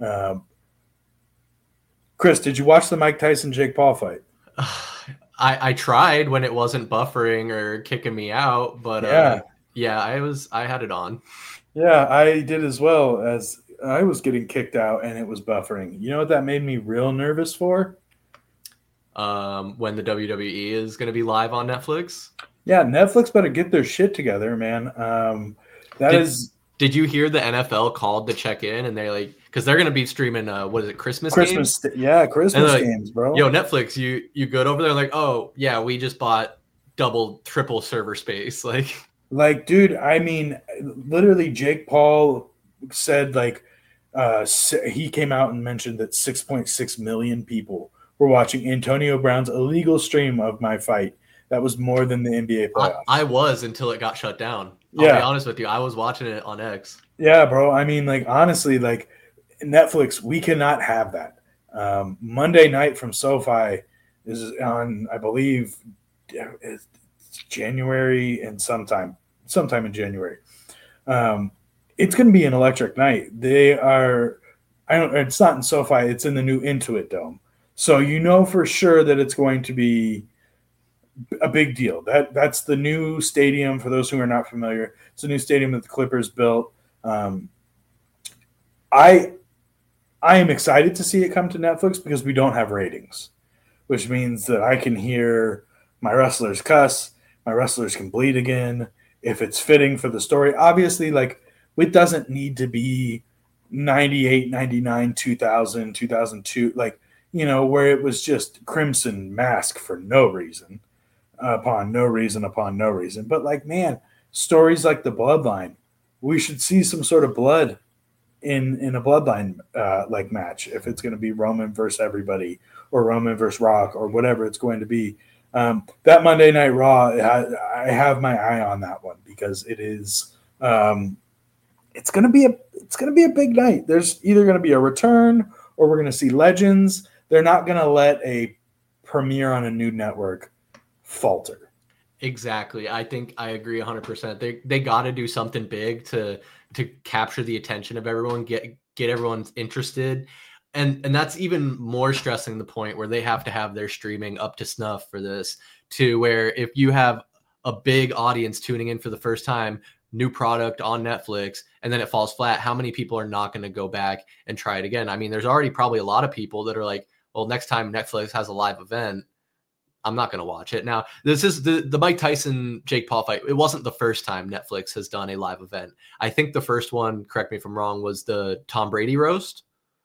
Chris, did you watch the Mike Tyson Jake Paul fight? I tried when it wasn't buffering or kicking me out, but I had it on. Yeah, I did as well. As I was getting kicked out and it was buffering. You know what that made me real nervous for? When the WWE is going to be live on Netflix. Yeah, Netflix better get their shit together, man. Did you hear the NFL called to check in, and they're like, because they're going to be streaming, Christmas games? Christmas games, bro. Yo, Netflix, you good over there? Like, oh yeah, we just bought double, triple server space. Like, dude, I mean, literally, Jake Paul said he came out and mentioned that 6.6 million people were watching Antonio Brown's illegal stream of my fight. That was more than the NBA playoffs. I was until it got shut down. I'll be honest with you. I was watching it on X. Yeah, bro. I mean, honestly, Netflix, we cannot have that. Monday night from SoFi is on, I believe, it's January and sometime in January. It's going to be an electric night. It's not in SoFi. It's in the new Intuit Dome. So you know for sure that it's going to be a big deal. That's the new stadium. For those who are not familiar, it's a new stadium that the Clippers built. I am excited to see it come to Netflix because we don't have ratings, which means that I can hear my wrestlers cuss, my wrestlers can bleed again if it's fitting for the story. Obviously, it doesn't need to be 98, 99, 2000, 2002, where it was just Crimson Mask for no reason. Upon no reason. But man, stories like the Bloodline, we should see some sort of blood in a Bloodline match if it's going to be Roman versus everybody or Roman versus Rock or whatever it's going to be. That Monday Night Raw, I have my eye on that one because it is it's going to be a big night. There's either going to be a return or we're going to see legends. They're not going to let a premiere on a new network falter. Exactly. I think I agree 100%. They got to do something big to capture the attention of everyone, get everyone interested. And that's even more stressing the point where they have to have their streaming up to snuff for this, to where if you have a big audience tuning in for the first time, new product on Netflix, and then it falls flat, how many people are not going to go back and try it again? I mean, there's already probably a lot of people that are like, well, next time Netflix has a live event, I'm not going to watch it. Now, this is the Mike Tyson Jake Paul fight. It wasn't the first time Netflix has done a live event. I think the first one, correct me if I'm wrong, was the Tom Brady roast.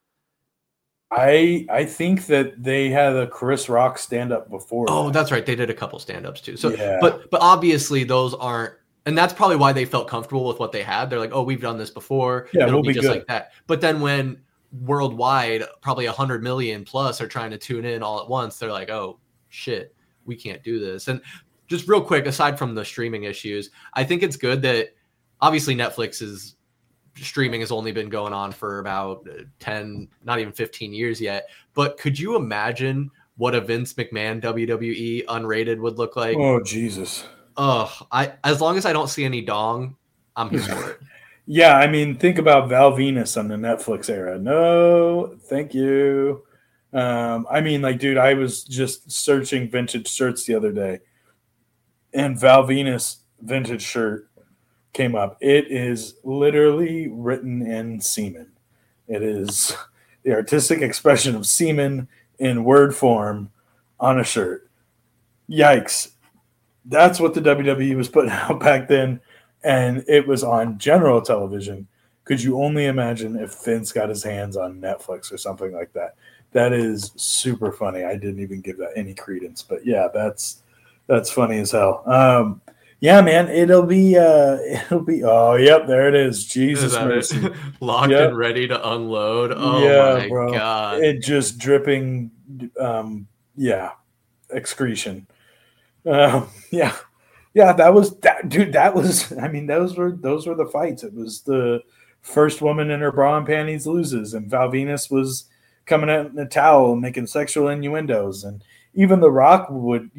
I think that they had a Chris Rock stand up before. Oh, that's right. They did a couple stand ups too. So, yeah. But obviously those aren't, and that's probably why they felt comfortable with what they had. They're like, oh, we've done this before. Yeah, it'll we'll be just good. Like that. But then when worldwide, probably 100 million plus are trying to tune in all at once, they're like, oh shit, we can't do this. And just real quick, aside from the streaming issues, I think it's good that obviously Netflix's streaming has only been going on for about 10, not even 15 years yet. But could you imagine what a Vince McMahon WWE unrated would look like? Oh, Jesus. As long as I don't see any dong, I'm here for it. Yeah, I mean, think about Val Venus on the Netflix era. No, thank you. I mean, dude, I was just searching vintage shirts the other day, and Val Venus vintage shirt came up. It is literally written in semen. It is the artistic expression of semen in word form on a shirt. Yikes. That's what the WWE was putting out back then, and it was on general television. Could you only imagine if Vince got his hands on Netflix or something like that? That is super funny. I didn't even give that any credence, but yeah, that's funny as hell. Yeah, man, it'll be. Oh, yep, there it is. Is Jesus that mercy. it? Locked Yep. and ready to unload. Oh Yeah, my bro. god. It just dripping. Yeah, excretion. Yeah, yeah. That was that, dude. That was. I mean, those were the fights. It was the first woman in her bra and panties loses, and Val Venus was coming out in a towel and making sexual innuendos, and even The Rock would,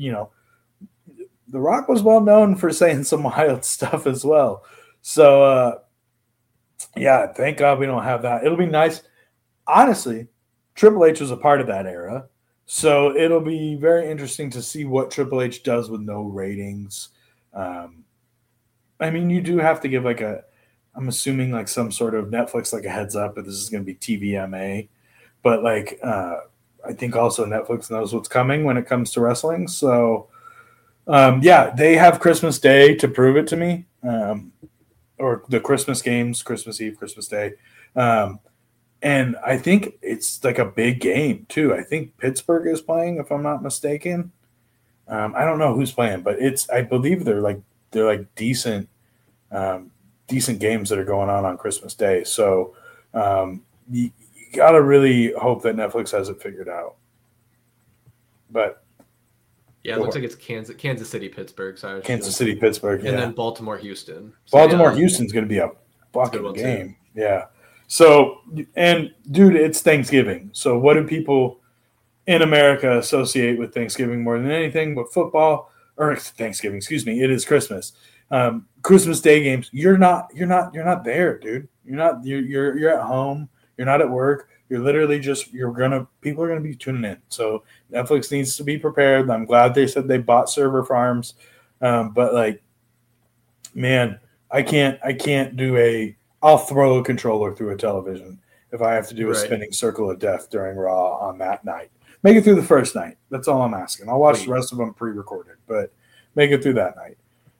The Rock was well known for saying some wild stuff as well. So yeah, thank God we don't have that. It'll be nice. Honestly, Triple H was a part of that era. So it'll be very interesting to see what Triple H does with no ratings. Um, I mean, you do have to give I'm assuming like some sort of Netflix, like a heads up that this is going to be TVMA. But I think also Netflix knows what's coming when it comes to wrestling. So yeah, they have Christmas Day to prove it to me, or the Christmas games, Christmas Eve, Christmas Day. Um, and I think it's like a big game too. I think Pittsburgh is playing, if I'm not mistaken. I don't know who's playing, but I believe they're like um, decent games that are going on Christmas Day. So you gotta really hope that Netflix has it figured out. But Yeah, it looks like it's Kansas City, Pittsburgh. Sorry, Kansas City, Pittsburgh, and yeah. then Baltimore, Houston. So, Baltimore, yeah, Houston's going to be a fucking one game. too. Yeah. So, and dude, it's Thanksgiving. So, what do people in America associate with Thanksgiving more than anything but football or Thanksgiving? Excuse me. It is Christmas. Christmas Day games. You're not there, dude. You're at home. You're not at work. You're literally just people are gonna be tuning in. So Netflix needs to be prepared. I'm glad they said they bought server farms, but like, man, I can't do I'll throw a controller through a television if I have to do a spinning circle of death during Raw on that night. Make it through the first night. That's all I'm asking. I'll watch the rest of them pre-recorded, but make it through that night.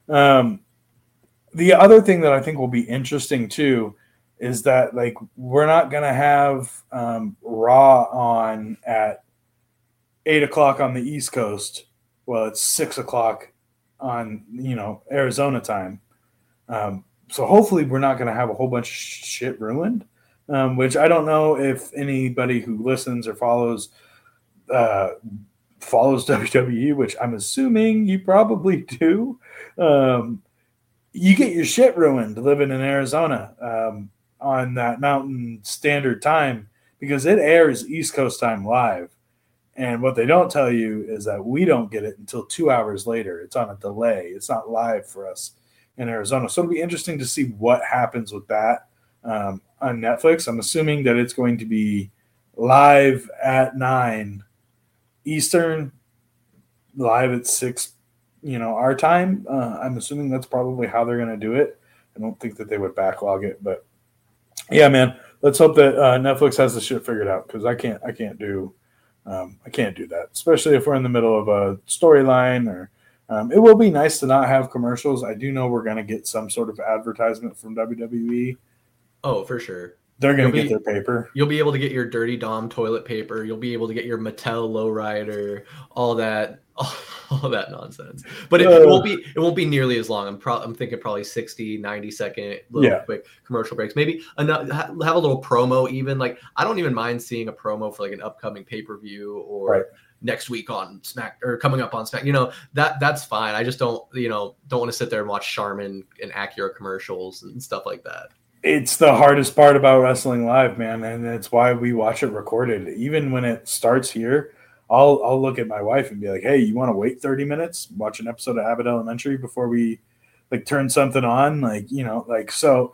The other thing that I think will be interesting too is that like we're not gonna have Raw on at 8 o'clock on the East Coast. Well, it's 6 o'clock on Arizona time. So hopefully we're not going to have a whole bunch of shit ruined, which I don't know if anybody who listens or follows WWE, which I'm assuming you probably do. You get your shit ruined living in Arizona on that Mountain Standard Time because it airs East Coast time live. And what they don't tell you is that we don't get it until 2 hours later. It's on a delay. It's not live for us in Arizona. So it'll be interesting to see what happens with that on Netflix. I'm assuming that it's going to be live at 9 Eastern, live at 6, our time. I'm assuming that's probably how they're going to do it. I don't think that they would backlog it, but yeah, man, let's hope that Netflix has the shit figured out because I can't do that, especially if we're in the middle of a storyline or it will be nice to not have commercials. I do know we're going to get some sort of advertisement from WWE. Oh, for sure. They're going to get their paper. You'll be able to get your Dirty Dom toilet paper. You'll be able to get your Mattel lowrider, all that nonsense. But it won't be nearly as long. I'm thinking probably 60, 90-second quick commercial breaks. Maybe have a little promo even. Like I don't even mind seeing a promo for like an upcoming pay-per-view or next week on Smack or coming up on Smack. That's fine. I just don't want to sit there and watch Charmin and Acura commercials and stuff like that. It's the hardest part about wrestling live, man, and it's why we watch it recorded. Even when it starts here, I'll look at my wife and be like, "Hey, you want to wait 30 minutes, watch an episode of Abbott Elementary before we like turn something on?" So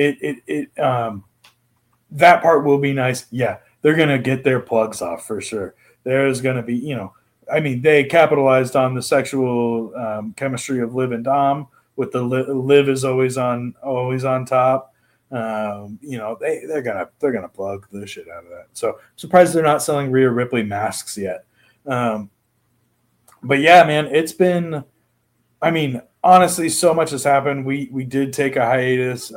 that part will be nice. Yeah, they're gonna get their plugs off for sure. There's gonna be, they capitalized on the sexual chemistry of Liv and Dom with the Liv is always on top. They're gonna plug the shit out of that. So I'm surprised they're not selling Rhea Ripley masks yet. But yeah, man, it's been. I mean, honestly, so much has happened. We did take a hiatus.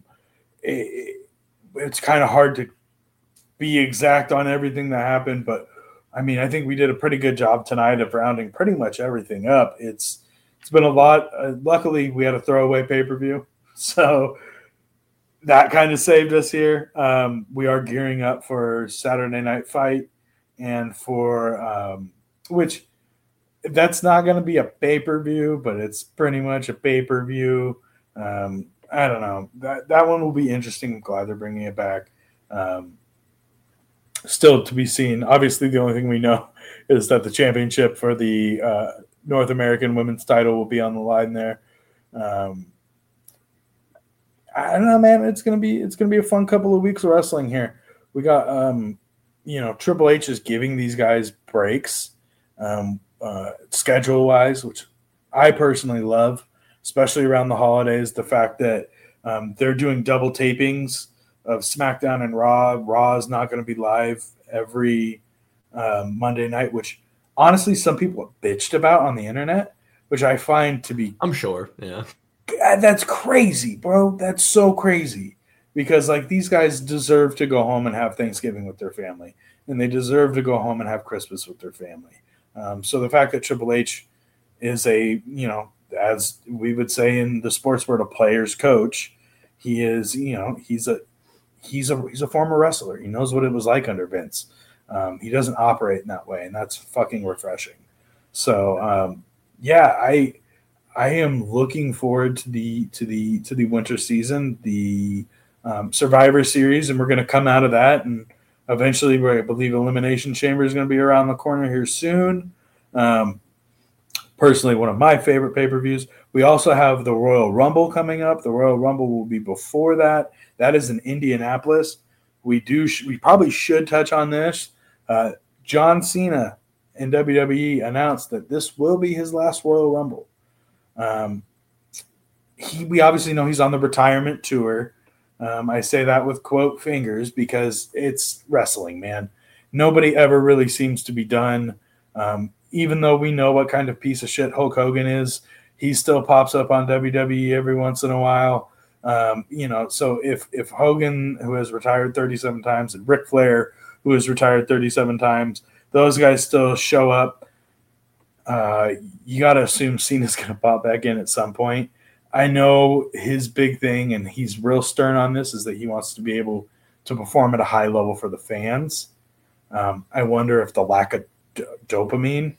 It's kind of hard to be exact on everything that happened, but I mean, I think we did a pretty good job tonight of rounding pretty much everything up. It's It's been a lot. Luckily, we had a throwaway pay-per-view, so that kind of saved us here. We are gearing up for Saturday Night Fight, and for which that's not going to be a pay-per-view, but it's pretty much a pay-per-view. I don't know. That one will be interesting. I'm glad they're bringing it back. Still to be seen. Obviously, the only thing we know is that the championship for the North American women's title will be on the line there. I don't know, man. It's gonna be a fun couple of weeks of wrestling here. We got Triple H is giving these guys breaks, schedule wise, which I personally love, especially around the holidays. The fact that they're doing double tapings of SmackDown and Raw. Raw is not going to be live every Monday night, which honestly some people have bitched about on the internet, which I find to be... I'm sure, yeah. That's crazy, bro. That's so crazy. Because like these guys deserve to go home and have Thanksgiving with their family. And they deserve to go home and have Christmas with their family. So the fact that Triple H is a, as we would say in the sports world, a player's coach, he is, he's a former wrestler. He knows what it was like under Vince. He doesn't operate in that way, and that's fucking refreshing. So, I am looking forward to the winter season, the Survivor Series, and we're going to come out of that, and eventually, I believe Elimination Chamber is going to be around the corner here soon. Personally, one of my favorite pay-per-views. We also have the Royal Rumble coming up. The Royal Rumble will be before that. That is in Indianapolis. We probably should touch on this. John Cena in WWE announced that this will be his last Royal Rumble. We obviously know he's on the retirement tour. I say that with quote fingers because it's wrestling, man. Nobody ever really seems to be done. Even though we know what kind of piece of shit Hulk Hogan is, he still pops up on WWE every once in a while. So if Hogan, who has retired 37 times, and Ric Flair, who has retired 37 times, those guys still show up, you got to assume Cena's going to pop back in at some point. I know his big thing, and he's real stern on this, is that he wants to be able to perform at a high level for the fans. I wonder if the lack of dopamine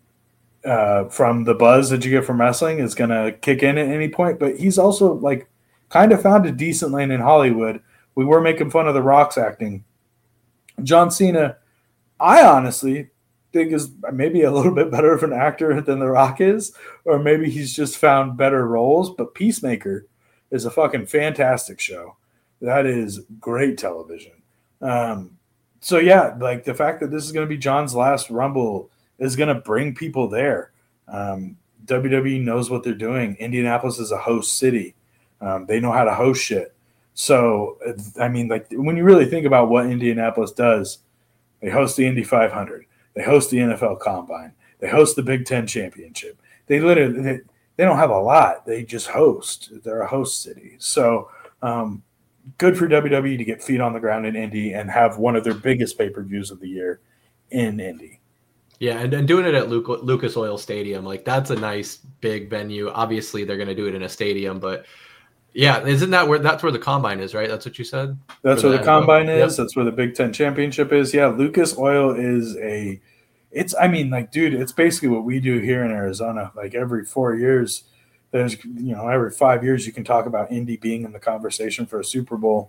from the buzz that you get from wrestling is going to kick in at any point. But he's also like kind of found a decent lane in Hollywood. We were making fun of The Rock's acting. John Cena, I honestly think is maybe a little bit better of an actor than The Rock is, or maybe he's just found better roles. But Peacemaker is a fucking fantastic show. That is great television. So yeah, like the fact that this is going to be John's last Rumble is going to bring people there. WWE knows what they're doing. Indianapolis is a host city. They know how to host shit. So, I mean, like when you really think about what Indianapolis does, they host the Indy 500. They host the NFL Combine. They host the Big Ten Championship. They literally they don't have a lot. They just host. They're a host city. So, good for WWE to get feet on the ground in Indy and have one of their biggest pay-per-views of the year in Indy. Yeah, and doing it at Lucas Oil Stadium, like that's a nice big venue. Obviously, they're going to do it in a stadium, but yeah, that's where the Combine is, right? That's what you said? That's where the Combine is. Yep. That's where the Big Ten Championship is. Yeah, Lucas Oil is it's basically what we do here in Arizona. Like every 4 years, there's, every 5 years you can talk about Indy being in the conversation for a Super Bowl.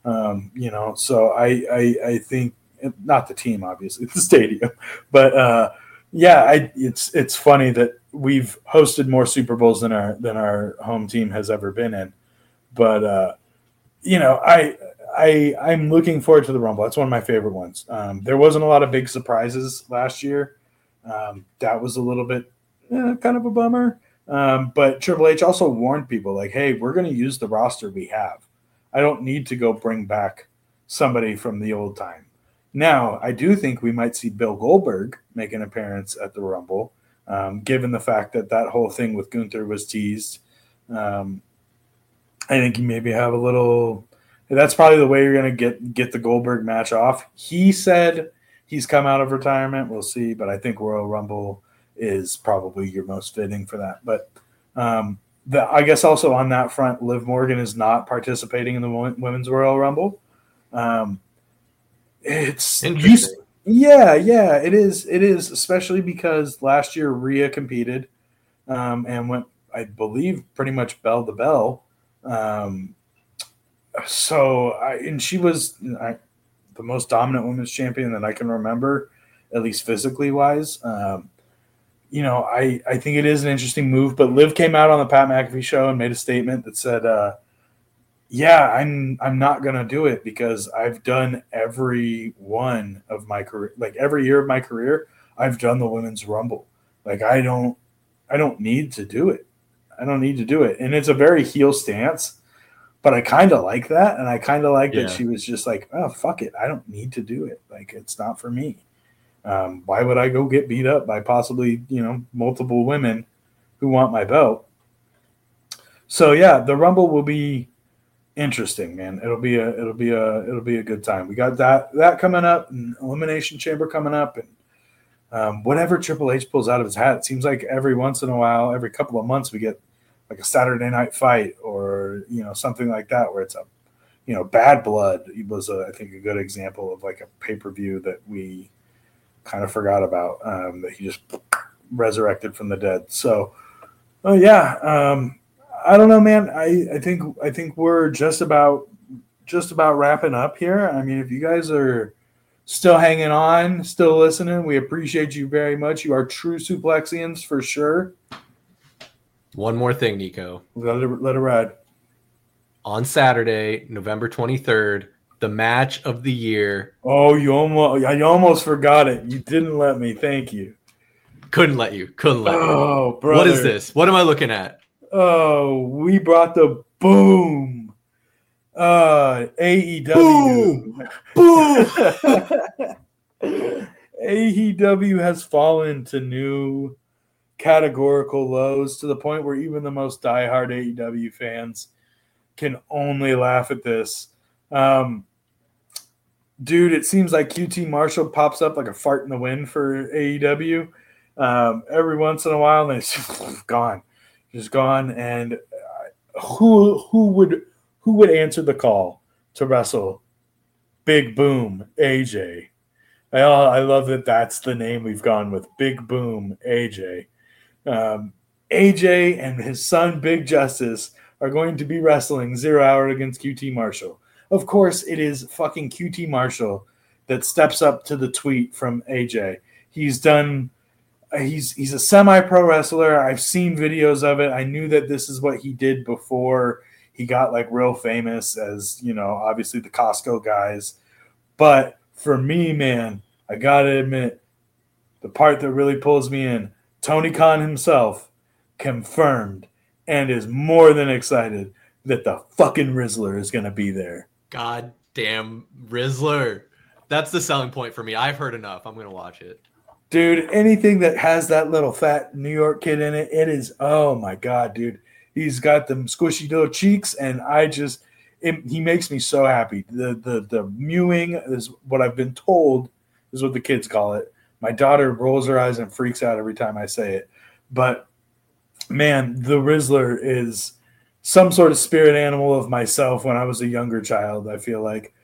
So I think, not the team, obviously, the stadium, but it's funny that we've hosted more Super Bowls than our home team has ever been in. But I'm looking forward to the Rumble. That's one of my favorite ones. There wasn't a lot of big surprises last year. That was a little bit kind of a bummer. But Triple H also warned people like, hey, we're going to use the roster we have. I don't need to go bring back somebody from the old time. Now, I do think we might see Bill Goldberg make an appearance at the Rumble, given the fact that whole thing with Gunther was teased. I think you maybe have a little – that's probably the way you're going to get the Goldberg match off. He said he's come out of retirement. We'll see, but I think Royal Rumble is probably your most fitting for that. But I guess also on that front, Liv Morgan is not participating in the Women's Royal Rumble. It's interesting. Yeah, it is. It is, especially because last year Rhea competed and went, I believe, pretty much bell to bell. And she was the most dominant women's champion that I can remember, at least physically wise. I think it is an interesting move, but Liv came out on the Pat McAfee show and made a statement that said, I'm not gonna do it because I've done every one of my career, like every year of my career, I've done the Women's Rumble. Like I don't need to do it. I don't need to do it, and it's a very heel stance. But I kind of like that, and I kind of like that she was just like, oh, fuck it. I don't need to do it. Like, it's not for me. Why would I go get beat up by possibly, multiple women who want my belt? So, yeah, the Rumble will be interesting, man. It'll be a good time. We got that coming up, and Elimination Chamber coming up, and whatever Triple H pulls out of his hat. It seems like every once in a while, every couple of months, we get like a Saturday Night Fight or something like that where it's a Bad Blood was I think a good example of like a pay-per-view that we kind of forgot about, that he just resurrected from the dead. So I don't know, man. I think we're just about wrapping up here. I mean, if you guys are still hanging on, still listening, we appreciate you very much. You are true Suplexians for sure. One more thing, Nico. Let it ride. On Saturday, November 23rd, the match of the year. Oh, I almost forgot it. You didn't let me. Thank you. Couldn't let you. Oh, brother. What is this? What am I looking at? Oh, we brought the boom. AEW. Boom. AEW has fallen to new categorical lows to the point where even the most diehard AEW fans can only laugh at this. Dude, it seems like QT Marshall pops up like a fart in the wind for AEW every once in a while, and it's just gone. And who would answer the call to wrestle Big Boom AJ? I love that that's the name we've gone with, Big Boom AJ. AJ and his son Big Justice are going to be wrestling 0 Hour against QT Marshall. Of course, it is fucking QT Marshall that steps up to the tweet from AJ. He's a semi-pro wrestler. I've seen videos of it. I knew that this is what he did before he got like real famous as, obviously the Costco guys. But for me, man, I got to admit, the part that really pulls me in, Tony Khan himself confirmed and is more than excited that the fucking Rizzler is going to be there. Goddamn Rizzler. That's the selling point for me. I've heard enough. I'm going to watch it. Dude, anything that has that little fat New York kid in it, it is, oh my God, dude. He's got them squishy little cheeks, and he makes me so happy. The mewing is what I've been told is what the kids call it. My daughter rolls her eyes and freaks out every time I say it. But, man, the Rizzler is some sort of spirit animal of myself when I was a younger child, I feel like.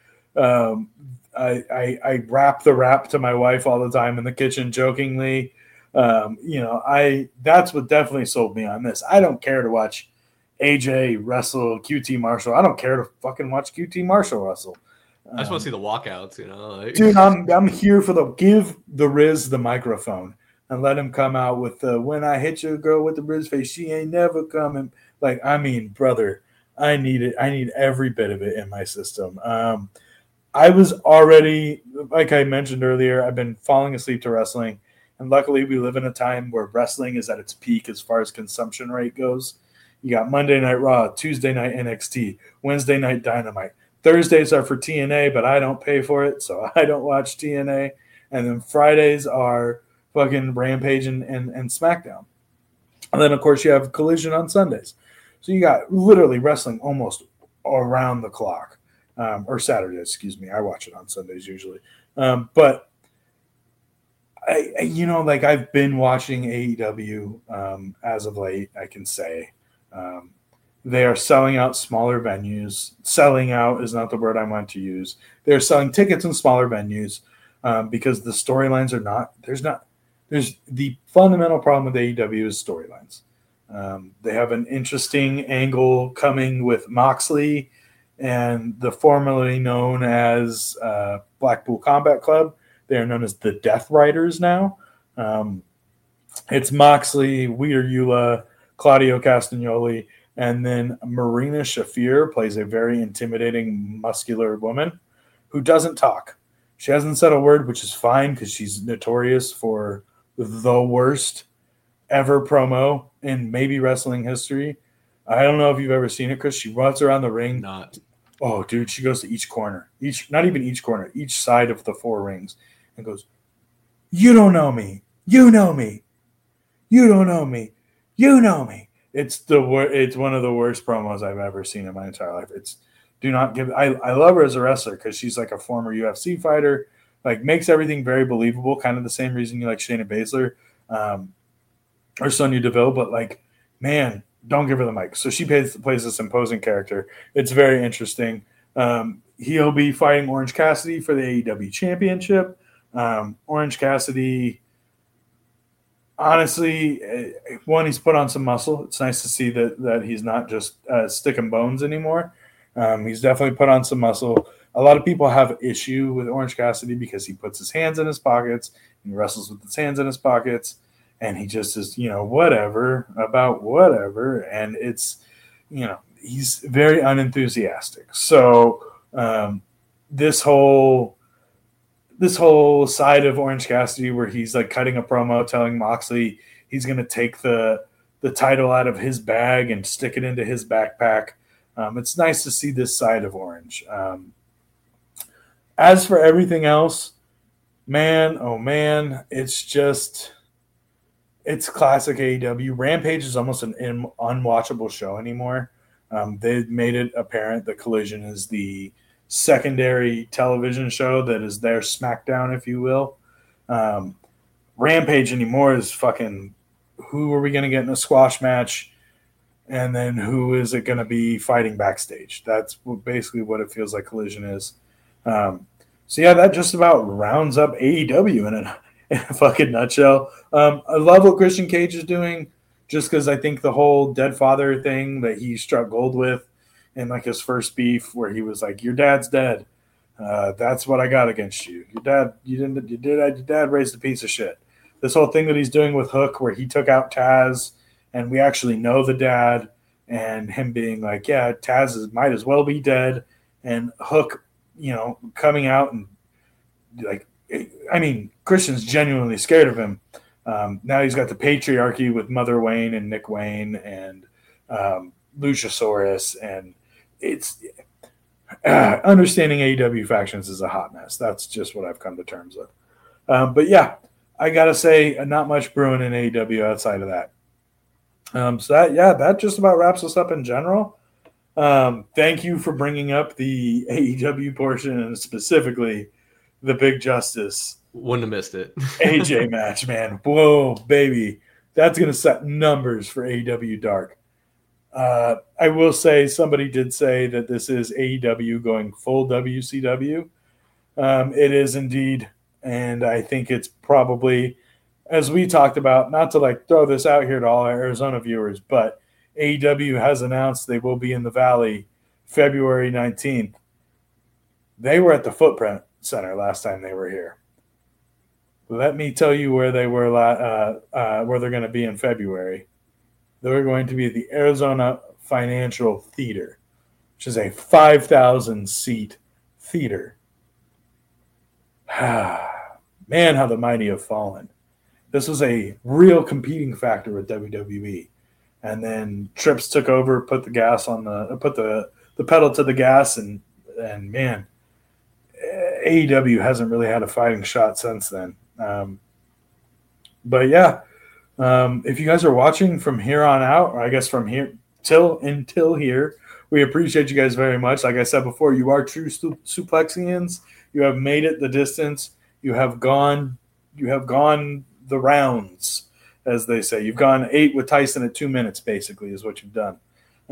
I rap the rap to my wife all the time in the kitchen jokingly. That's what definitely sold me on this. I don't care to watch AJ wrestle QT Marshall. I don't care to fucking watch QT Marshall wrestle. I just want to see the walkouts, Dude, I'm here for give the Riz the microphone and let him come out with the when I hit your girl with the Riz face, she ain't never coming. Like, I mean, brother, I need it. I need every bit of it in my system. I was already, like I mentioned earlier, I've been falling asleep to wrestling. And luckily, we live in a time where wrestling is at its peak as far as consumption rate goes. You got Monday Night Raw, Tuesday Night NXT, Wednesday Night Dynamite. Thursdays are for TNA, but I don't pay for it, so I don't watch TNA. And then Fridays are fucking Rampage and SmackDown. And then, of course, you have Collision on Sundays. So you got literally wrestling almost around the clock. Or Saturday, excuse me. I watch it on Sundays usually. But like I've been watching AEW as of late. I can say they are selling out smaller venues. Selling out is not the word I want to use. They're selling tickets in smaller venues because the storylines are not. There's the fundamental problem with AEW is storylines. They have an interesting angle coming with Moxley and the formerly known as Blackpool Combat Club. They are known as the Death Riders now. It's Moxley, Wheeler Yuta, Claudio Castagnoli, and then Marina Shafir plays a very intimidating, muscular woman who doesn't talk. She hasn't said a word, which is fine because she's notorious for the worst ever promo in maybe wrestling history. I don't know if you've ever seen it, Chris. She runs around the ring. Not. Oh, dude, she goes to each corner. Not even each corner, each side of the 4 rings and goes, "You don't know me. You know me. You don't know me. You know me." It's one of the worst promos I've ever seen in my entire life. I love her as a wrestler because she's like a former UFC fighter, like makes everything very believable, kind of the same reason you like Shayna Baszler or Sonya Deville, but like, man, don't give her the mic. So she plays this imposing character. It's very interesting. He'll be fighting Orange Cassidy for the AEW Championship. Orange Cassidy, honestly, one, he's put on some muscle. It's nice to see that he's not just stick and bones anymore. He's definitely put on some muscle. A lot of people have issue with Orange Cassidy because he puts his hands in his pockets and wrestles with his hands in his pockets, and he just is, whatever about whatever, and it's, he's very unenthusiastic. So this whole side of Orange Cassidy where he's like cutting a promo telling Moxley he's going to take the title out of his bag and stick it into his backpack. It's nice to see this side of Orange. As for everything else, man, oh man, it's classic AEW. Rampage is almost an unwatchable show anymore. They've made it apparent that Collision is the secondary television show that is their SmackDown, if you will. Rampage anymore is fucking, who are we going to get in a squash match? And then who is it going to be fighting backstage? That's basically what it feels like Collision is. So yeah, that just about rounds up AEW in a fucking nutshell. I love what Christian Cage is doing, just because I think the whole dead father thing that he struck gold with in like his first beef, where he was like, "Your dad's dead. That's what I got against you. Your dad raised a piece of shit." This whole thing that he's doing with Hook, where he took out Taz, and we actually know the dad, and him being like, "Yeah, Taz might as well be dead," and Hook, coming out and like, I mean, Christian's genuinely scared of him. Now he's got the patriarchy with Mother Wayne and Nick Wayne and Luchasaurus, and it's understanding AEW factions is a hot mess. That's just what I've come to terms with. But yeah, I gotta say, not much brewing in AEW outside of that. So that just about wraps us up in general. Thank you for bringing up the AEW portion and specifically the Big Justice. Wouldn't have missed it. AJ match, man. Whoa, baby. That's going to set numbers for AEW Dark. I will say, somebody did say that this is AEW going full WCW. It is indeed. And I think it's probably, as we talked about, not to like throw this out here to all our Arizona viewers, but AEW has announced they will be in the Valley February 19th. They were at the Footprint Center last time they were here. Let me tell you where they were, where they're going to be in February. They're going to be at the Arizona Financial Theater, which is a 5,000-seat theater. Man, how the mighty have fallen. This was a real competing factor with WWE. And then Trips took over, put the pedal to the gas, and man, AEW hasn't really had a fighting shot since then. But yeah, if you guys are watching from here on out, or I guess from here until here, we appreciate you guys very much. Like I said before, you are true Suplexians. You have made it the distance. You have gone have gone the rounds, as they say. You've gone 8 with Tyson at 2 minutes, basically, is what you've done.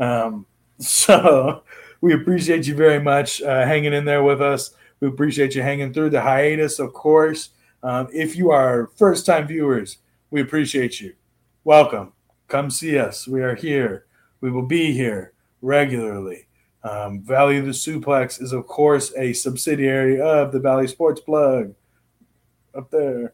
So we appreciate you very much hanging in there with us. We appreciate you hanging through the hiatus, of course. If you are first-time viewers, we appreciate you. Welcome. Come see us. We are here. We will be here regularly. Valley of the Suplex is, of course, a subsidiary of the Valley Sports Plug. Up there.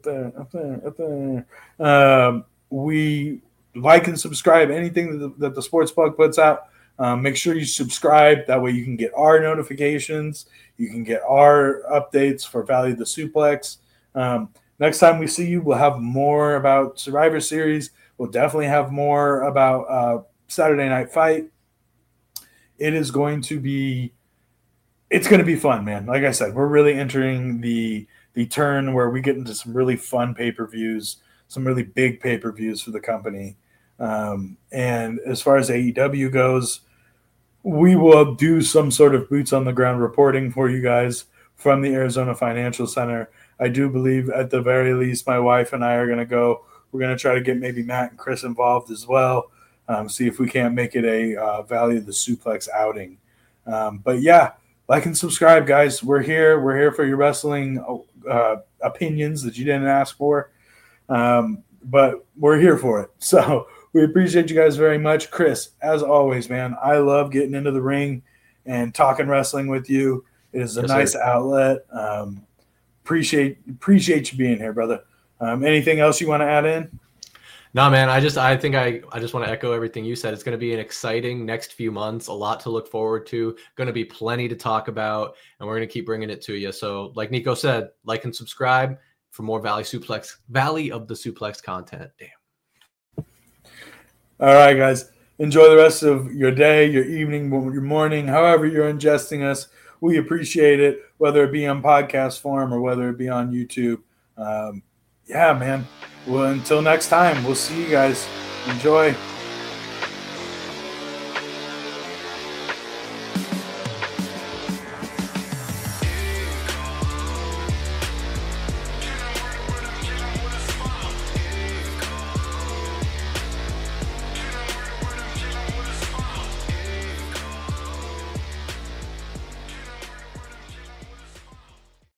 We like and subscribe anything that the Sports Plug puts out. Make sure you subscribe. That way you can get our notifications. You can get our updates for Valley of the Suplex. Next time we see you, we'll have more about Survivor Series. We'll definitely have more about Saturday Night Fight. It's going to be fun, man. Like I said, we're really entering the turn where we get into some really fun pay-per-views, some really big pay-per-views for the company. And as far as AEW goes, we will do some sort of boots on the ground reporting for you guys from the Arizona Financial Center. I do believe at the very least my wife and I are going to go. We're going to try to get maybe Matt and Chris involved as well. See if we can't make it a Valley of the Suplex outing. But yeah, like and subscribe, guys. We're here. We're here for your wrestling opinions that you didn't ask for. But we're here for it. So we appreciate you guys very much. Chris, as always, man, I love getting into the ring and talking wrestling with you. It is a nice outlet. Appreciate you being here, brother. Anything else you want to add in? No, man, I just want to echo everything you said. It's going to be an exciting next few months, a lot to look forward to, going to be plenty to talk about, and we're going to keep bringing it to you. So like Nico said, like and subscribe for more Valley of the Suplex content. Damn. All right, guys. Enjoy the rest of your day, your evening, your morning, however you're ingesting us. We appreciate it, whether it be on podcast form or whether it be on YouTube. Yeah, man. Well, until next time, we'll see you guys. Enjoy.